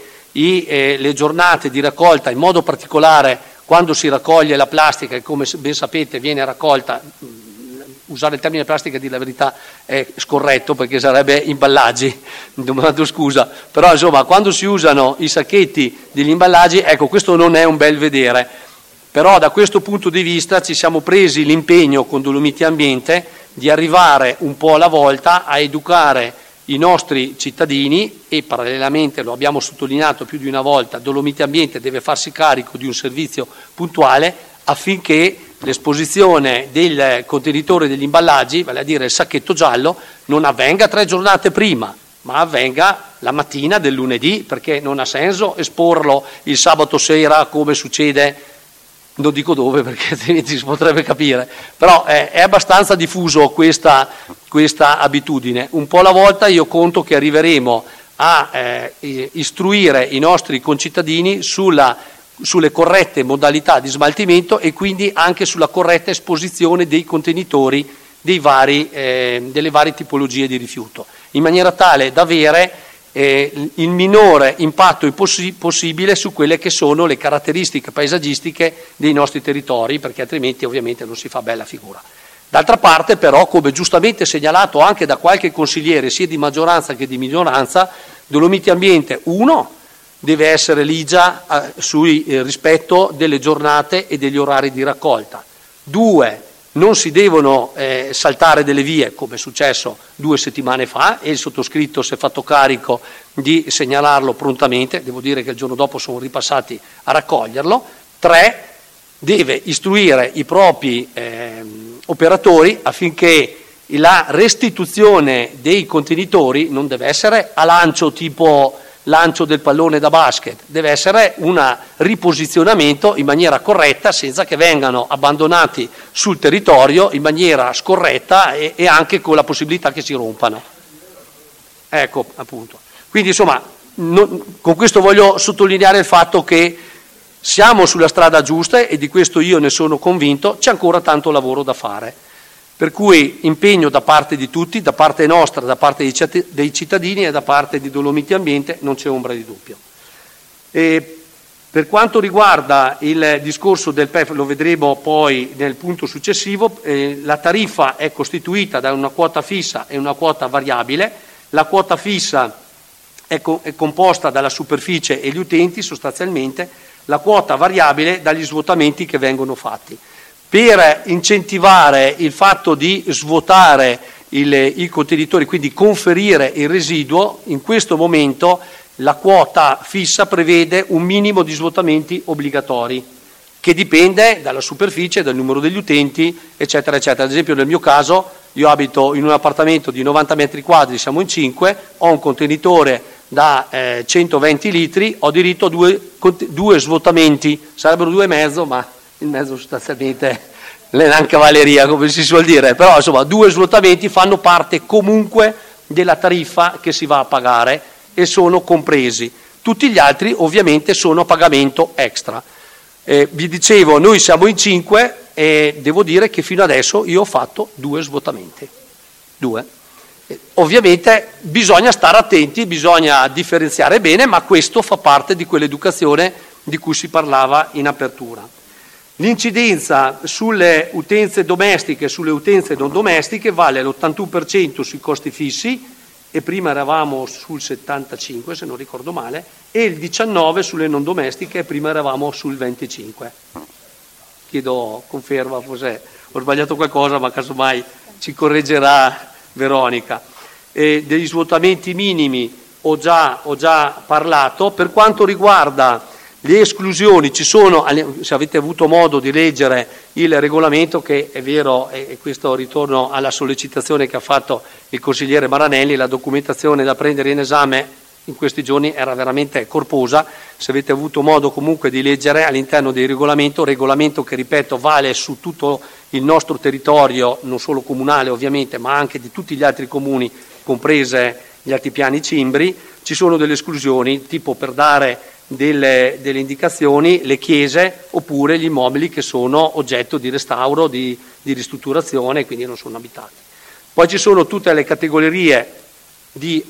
le giornate di raccolta, in modo particolare quando si raccoglie la plastica, e come ben sapete viene raccolta, usare il termine plastica, di la verità è scorretto perché sarebbe imballaggi, domando scusa, però insomma quando si usano i sacchetti degli imballaggi, ecco, questo non è un bel vedere, però da questo punto di vista ci siamo presi l'impegno con Dolomiti Ambiente di arrivare un po' alla volta a educare i nostri cittadini, e parallelamente, lo abbiamo sottolineato più di una volta, Dolomiti Ambiente deve farsi carico di un servizio puntuale affinché l'esposizione del contenitore degli imballaggi, vale a dire il sacchetto giallo, non avvenga 3 giornate prima, ma avvenga la mattina del lunedì, perché non ha senso esporlo il sabato sera come succede, non dico dove perché altrimenti si potrebbe capire, però è abbastanza diffuso questa abitudine. Un po' alla volta io conto che arriveremo a istruire i nostri concittadini sulle corrette modalità di smaltimento e quindi anche sulla corretta esposizione dei contenitori delle varie tipologie di rifiuto, in maniera tale da avere il minore impatto possibile su quelle che sono le caratteristiche paesaggistiche dei nostri territori, perché altrimenti ovviamente non si fa bella figura. D'altra parte però, come giustamente segnalato anche da qualche consigliere sia di maggioranza che di minoranza, Dolomiti Ambiente 1 deve essere ligia sul rispetto delle giornate e degli orari di raccolta. 2, non si devono saltare delle vie, come è successo 2 settimane fa, e il sottoscritto si è fatto carico di segnalarlo prontamente, devo dire che il giorno dopo sono ripassati a raccoglierlo. 3, deve istruire i propri operatori affinché la restituzione dei contenitori non deve essere a lancio tipo lancio del pallone da basket, deve essere un riposizionamento in maniera corretta senza che vengano abbandonati sul territorio in maniera scorretta e anche con la possibilità che si rompano. Ecco, appunto. Quindi insomma, con questo voglio sottolineare il fatto che siamo sulla strada giusta e di questo io ne sono convinto, c'è ancora tanto lavoro da fare. Per cui impegno da parte di tutti, da parte nostra, da parte dei cittadini e da parte di Dolomiti Ambiente, non c'è ombra di dubbio. Per quanto riguarda il discorso del PEF, lo vedremo poi nel punto successivo, la tariffa è costituita da una quota fissa e una quota variabile. La quota fissa è composta dalla superficie e gli utenti sostanzialmente, la quota variabile dagli svuotamenti che vengono fatti. Per incentivare il fatto di svuotare i contenitori, quindi conferire il residuo, in questo momento la quota fissa prevede un minimo di svuotamenti obbligatori, che dipende dalla superficie, dal numero degli utenti, eccetera, eccetera. Ad esempio nel mio caso, io abito in un appartamento di 90 metri quadri, siamo in 5, ho un contenitore da 120 litri, ho diritto a due svuotamenti, sarebbero 2,5, ma il mezzo sostanzialmente è una cavalleria, come si suol dire, però insomma 2 svuotamenti fanno parte comunque della tariffa che si va a pagare e sono compresi. Tutti gli altri ovviamente sono a pagamento extra. Vi dicevo, noi siamo in 5 e devo dire che fino adesso io ho fatto 2 svuotamenti. 2. Ovviamente bisogna stare attenti, bisogna differenziare bene, ma questo fa parte di quell'educazione di cui si parlava in apertura. L'incidenza sulle utenze domestiche e sulle utenze non domestiche vale l'81% sui costi fissi, e prima eravamo sul 75% se non ricordo male, e il 19% sulle non domestiche e prima eravamo sul 25%. Chiedo conferma, forse ho sbagliato qualcosa, ma casomai ci correggerà Veronica. Degli svuotamenti minimi ho già parlato. Per quanto riguarda le esclusioni, ci sono, se avete avuto modo di leggere il regolamento, che è vero, e questo ritorno alla sollecitazione che ha fatto il consigliere Maranelli, la documentazione da prendere in esame in questi giorni era veramente corposa. Se avete avuto modo comunque di leggere all'interno del regolamento che, ripeto, vale su tutto il nostro territorio, non solo comunale ovviamente, ma anche di tutti gli altri comuni, comprese gli altipiani cimbri, ci sono delle esclusioni, tipo, per dare delle indicazioni, le chiese oppure gli immobili che sono oggetto di restauro, di ristrutturazione, quindi non sono abitati. Poi ci sono tutte le categorie di...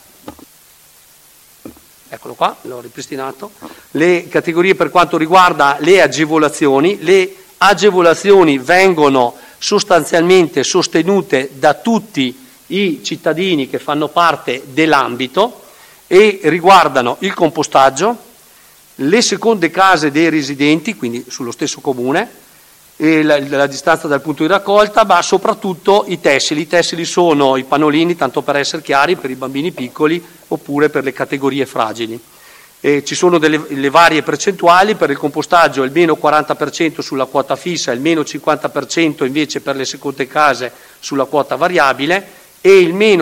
Eccolo qua, l'ho ripristinato. Le categorie per quanto riguarda le agevolazioni. Le agevolazioni vengono sostanzialmente sostenute da tutti i cittadini che fanno parte dell'ambito e riguardano il compostaggio, le seconde case dei residenti, quindi sullo stesso comune, e la distanza dal punto di raccolta, ma soprattutto i tessili. I tessili sono i pannolini, tanto per essere chiari, per i bambini piccoli oppure per le categorie fragili. Ci sono le varie percentuali. Per il compostaggio il meno 40% sulla quota fissa, il meno 50% invece per le seconde case sulla quota variabile e il meno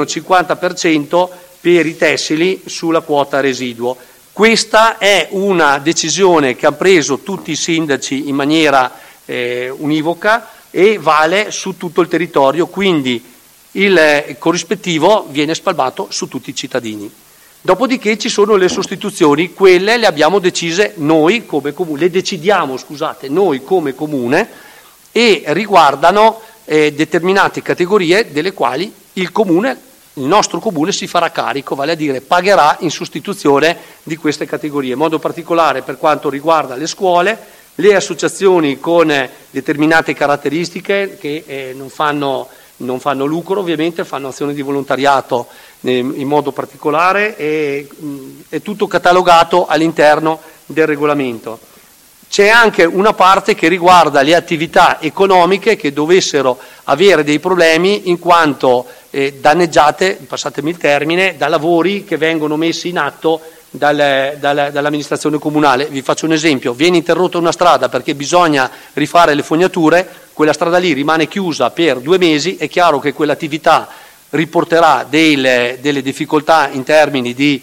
50% per i tessili sulla quota residuo. Questa è una decisione che hanno preso tutti i sindaci in maniera univoca e vale su tutto il territorio, quindi il corrispettivo viene spalmato su tutti i cittadini. Dopodiché ci sono le sostituzioni, quelle le abbiamo decise noi come comune, le decidiamo, scusate, noi come comune, e riguardano determinate categorie delle quali il nostro comune si farà carico, vale a dire pagherà in sostituzione di queste categorie, in modo particolare per quanto riguarda le scuole, le associazioni con determinate caratteristiche che non fanno lucro, ovviamente fanno azioni di volontariato in modo particolare, e è tutto catalogato all'interno del regolamento. C'è anche una parte che riguarda le attività economiche che dovessero avere dei problemi in quanto danneggiate, passatemi il termine, da lavori che vengono messi in atto dall'amministrazione comunale. Vi faccio un esempio: viene interrotta una strada perché bisogna rifare le fognature, quella strada lì rimane chiusa per 2 mesi, è chiaro che quell'attività riporterà delle difficoltà in termini di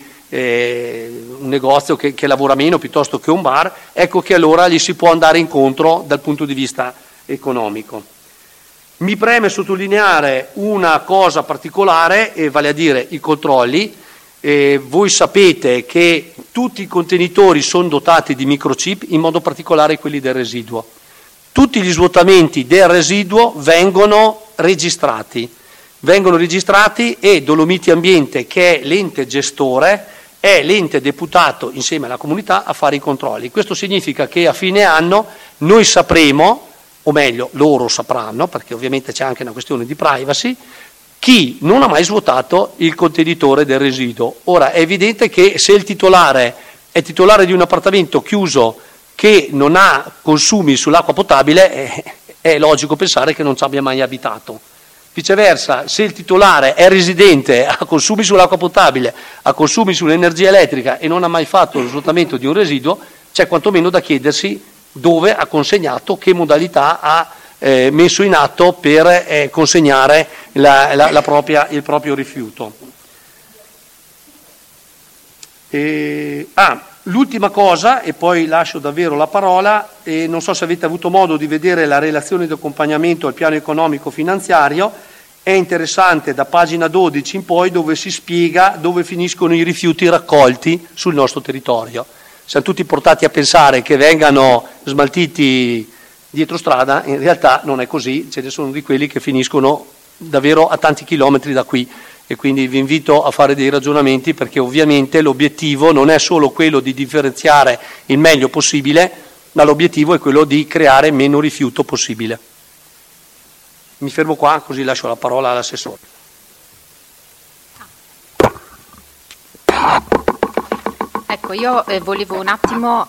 un negozio che lavora meno piuttosto che un bar. Ecco che allora gli si può andare incontro dal punto di vista economico. Mi preme sottolineare una cosa particolare, vale a dire i controlli. Voi sapete che tutti i contenitori sono dotati di microchip, in modo particolare quelli del residuo. Tutti gli svuotamenti del residuo vengono registrati e Dolomiti Ambiente, che è l'ente gestore, è l'ente deputato insieme alla comunità a fare i controlli. Questo significa che a fine anno noi sapremo, o meglio loro sapranno, perché ovviamente c'è anche una questione di privacy, chi non ha mai svuotato il contenitore del residuo. Ora è evidente che se il titolare è titolare di un appartamento chiuso che non ha consumi sull'acqua potabile, è logico pensare che non ci abbia mai abitato. Viceversa, se il titolare è residente, ha consumi sull'acqua potabile, ha consumi sull'energia elettrica e non ha mai fatto lo svuotamento di un residuo, c'è quantomeno da chiedersi dove ha consegnato, che modalità ha messo in atto per consegnare il proprio rifiuto. L'ultima cosa, e poi lascio davvero la parola, non so se avete avuto modo di vedere la relazione di accompagnamento al piano economico finanziario. È interessante da pagina 12 in poi, dove si spiega dove finiscono i rifiuti raccolti sul nostro territorio. Siamo tutti portati a pensare che vengano smaltiti dietro strada, in realtà non è così, ce ne sono di quelli che finiscono davvero a tanti chilometri da qui, e quindi vi invito a fare dei ragionamenti, perché ovviamente l'obiettivo non è solo quello di differenziare il meglio possibile, ma l'obiettivo è quello di creare meno rifiuto possibile. Mi fermo qua, così lascio la parola all'assessore. Ecco, io volevo un attimo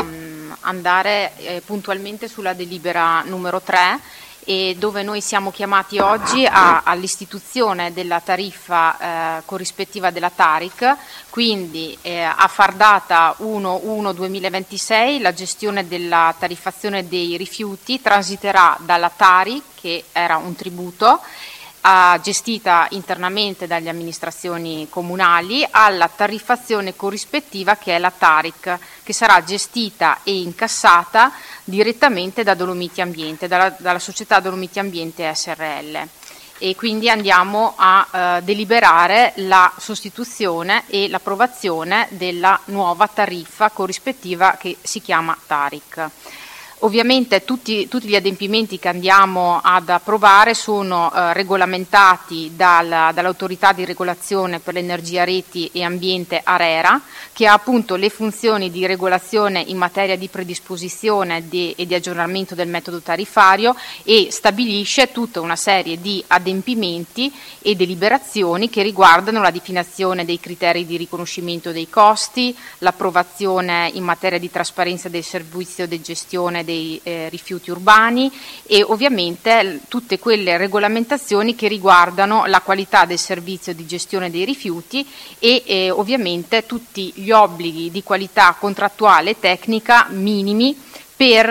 andare puntualmente sulla delibera numero 3, e dove noi siamo chiamati oggi all'istituzione della tariffa corrispettiva della TARIC, quindi a far data 1/1/2026 la gestione della tariffazione dei rifiuti transiterà dalla TARI, che era un tributo, gestita internamente dalle amministrazioni comunali, alla tariffazione corrispettiva che è la TARIC, che sarà gestita e incassata direttamente da Dolomiti Ambiente, dalla società Dolomiti Ambiente SRL. E quindi andiamo a deliberare la sostituzione e l'approvazione della nuova tariffa corrispettiva che si chiama TARIC. Ovviamente tutti gli adempimenti che andiamo ad approvare sono regolamentati dall'autorità di regolazione per l'energia, reti e ambiente ARERA, che ha appunto le funzioni di regolazione in materia di predisposizione e di aggiornamento del metodo tariffario, e stabilisce tutta una serie di adempimenti e deliberazioni che riguardano la definizione dei criteri di riconoscimento dei costi, l'approvazione in materia di trasparenza del servizio di gestione dei rifiuti urbani, e ovviamente tutte quelle regolamentazioni che riguardano la qualità del servizio di gestione dei rifiuti e ovviamente tutti gli obblighi di qualità contrattuale e tecnica minimi per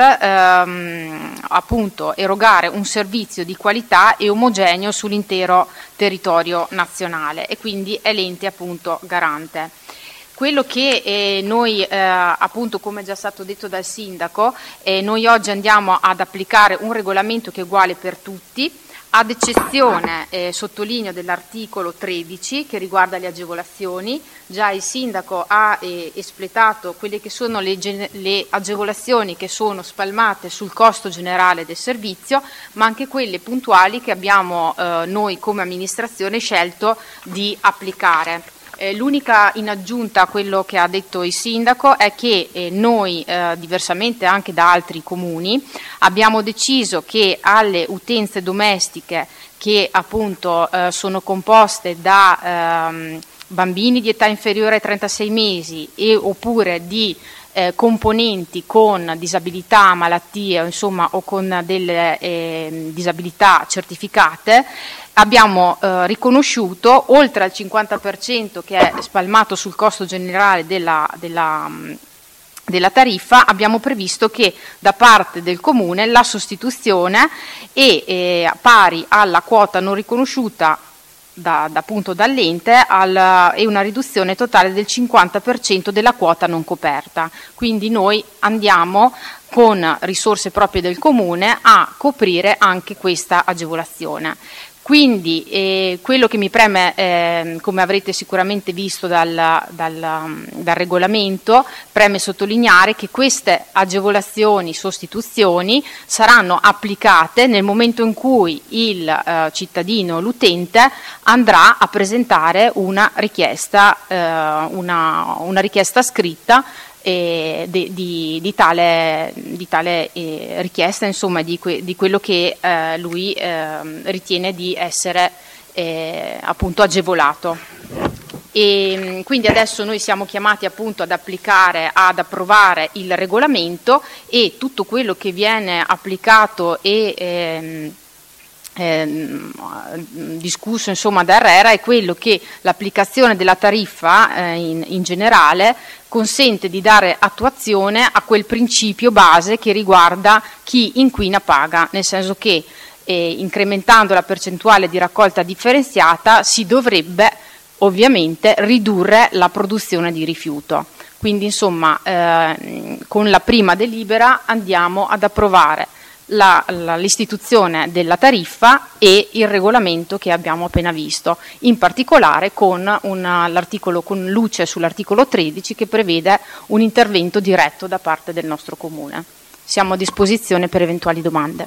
appunto erogare un servizio di qualità e omogeneo sull'intero territorio nazionale, e quindi è l'ente appunto garante. Quello che noi, appunto come è già stato detto dal Sindaco, noi oggi andiamo ad applicare un regolamento che è uguale per tutti, ad eccezione, sottolineo, dell'articolo 13 che riguarda le agevolazioni. Già il Sindaco ha espletato quelle che sono le agevolazioni che sono spalmate sul costo generale del servizio, ma anche quelle puntuali che abbiamo noi come amministrazione scelto di applicare. L'unica in aggiunta a quello che ha detto il Sindaco è che noi, diversamente anche da altri comuni, abbiamo deciso che alle utenze domestiche che appunto sono composte da bambini di età inferiore ai 36 mesi oppure di componenti con disabilità, malattie, insomma, o con delle disabilità certificate, abbiamo riconosciuto, oltre al 50% che è spalmato sul costo generale della tariffa, abbiamo previsto che da parte del Comune la sostituzione è pari alla quota non riconosciuta appunto dall'ente e una riduzione totale del 50% della quota non coperta. Quindi noi andiamo con risorse proprie del Comune a coprire anche questa agevolazione. Quindi quello che mi preme, come avrete sicuramente visto dal regolamento, preme sottolineare che queste agevolazioni, sostituzioni, saranno applicate nel momento in cui il cittadino, l'utente, andrà a presentare una richiesta scritta di tale richiesta, insomma, di quello che lui ritiene di essere appunto agevolato. E quindi adesso noi siamo chiamati appunto ad approvare il regolamento, e tutto quello che viene applicato e discusso, insomma, da ARERA è quello che l'applicazione della tariffa in generale consente di dare attuazione a quel principio base che riguarda chi inquina paga, nel senso che incrementando la percentuale di raccolta differenziata si dovrebbe ovviamente ridurre la produzione di rifiuto. Quindi, insomma, con la prima delibera andiamo ad approvare l'istituzione della tariffa e il regolamento che abbiamo appena visto, in particolare con luce sull'articolo 13 che prevede un intervento diretto da parte del nostro Comune. Siamo a disposizione per eventuali domande.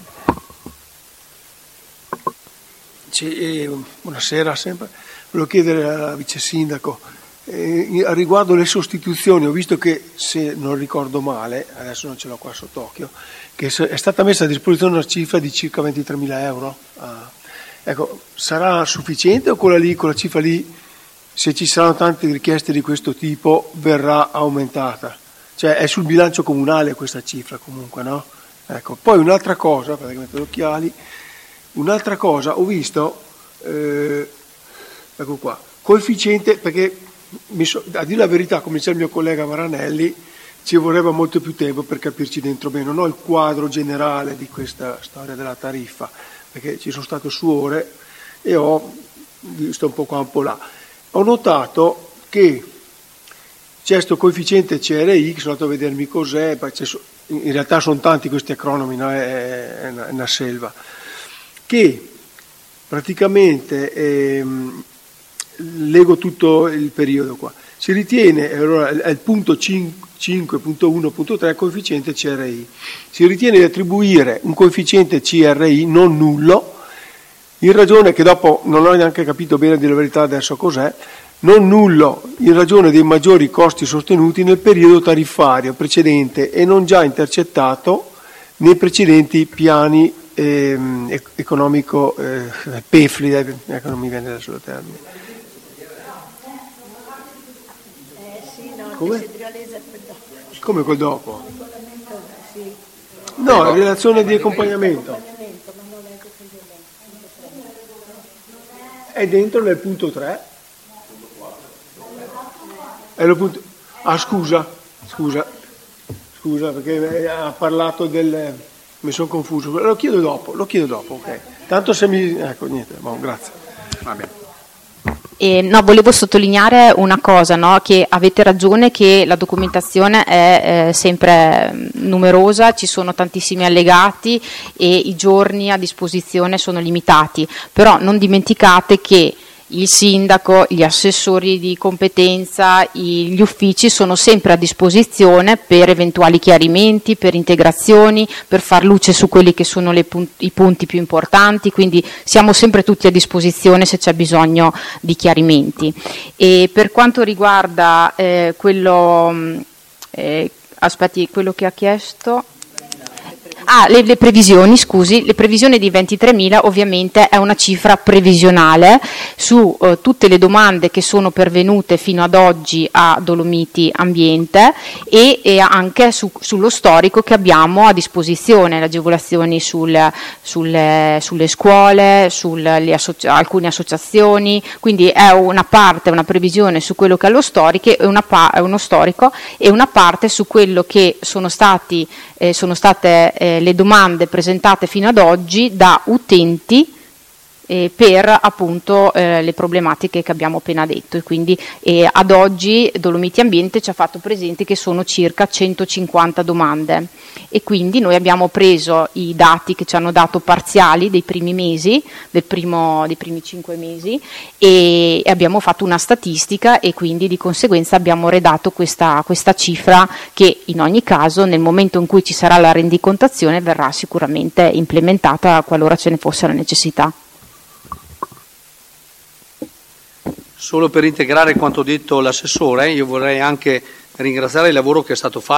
Buonasera sempre. Volevo chiedere al Vice Sindaco, riguardo le sostituzioni, ho visto che, se non ricordo male, adesso non ce l'ho qua sott'occhio, che è stata messa a disposizione una cifra di circa 23.000 euro. Ecco, sarà sufficiente o con la cifra lì, se ci saranno tante richieste di questo tipo, verrà aumentata? Cioè è sul bilancio comunale questa cifra comunque, no? Ecco. Poi un'altra cosa, praticamente gli occhiali, un'altra cosa, ho visto, ecco qua, coefficiente, perché a dire la verità, come dice il mio collega Maranelli, ci vorrebbe molto più tempo per capirci dentro bene. Non ho il quadro generale di questa storia della tariffa, perché ci sono stato su ore e ho visto un po' qua un po' là. Ho notato che c'è questo coefficiente CRI, che sono andato a vedermi cos'è, in realtà sono tanti questi acronimi, no? È una selva, che praticamente leggo tutto il periodo qua. Si ritiene, allora è il punto 5.1.3, coefficiente CRI. Si ritiene di attribuire un coefficiente CRI non nullo, in ragione che dopo non ho neanche capito bene di la verità adesso cos'è, non nullo in ragione dei maggiori costi sostenuti nel periodo tariffario precedente e non già intercettato nei precedenti piani economico PEFLI, ecco, non mi viene adesso il termine. Come? Come quel dopo? No, la relazione di accompagnamento. È dentro nel punto 3. È lo punto... Ah, scusa, perché ha parlato del... Mi sono confuso. Lo chiedo dopo, ok. Tanto se mi... Ecco, niente, bon, grazie. Va bene. No, volevo sottolineare una cosa, no? Che avete ragione che la documentazione è sempre numerosa, ci sono tantissimi allegati e i giorni a disposizione sono limitati, però non dimenticate che il sindaco, gli assessori di competenza, gli uffici sono sempre a disposizione per eventuali chiarimenti, per integrazioni, per far luce su quelli che sono i punti più importanti, quindi siamo sempre tutti a disposizione se c'è bisogno di chiarimenti. E per quanto riguarda quello che ha chiesto... le previsioni, scusi, le previsioni di 23.000 ovviamente è una cifra previsionale su tutte le domande che sono pervenute fino ad oggi a Dolomiti Ambiente e anche sullo storico che abbiamo a disposizione, le agevolazioni sulle scuole, sulle alcune associazioni, quindi è una parte, una previsione su quello che è lo storico e uno storico e una parte su quello che sono state le domande presentate fino ad oggi da utenti per appunto le problematiche che abbiamo appena detto, e quindi ad oggi Dolomiti Ambiente ci ha fatto presente che sono circa 150 domande e quindi noi abbiamo preso i dati che ci hanno dato parziali dei primi mesi, dei primi 5 mesi e abbiamo fatto una statistica e quindi di conseguenza abbiamo redatto questa cifra che in ogni caso nel momento in cui ci sarà la rendicontazione verrà sicuramente implementata qualora ce ne fosse la necessità. Solo per integrare quanto detto l'assessore, io vorrei anche ringraziare il lavoro che è stato fatto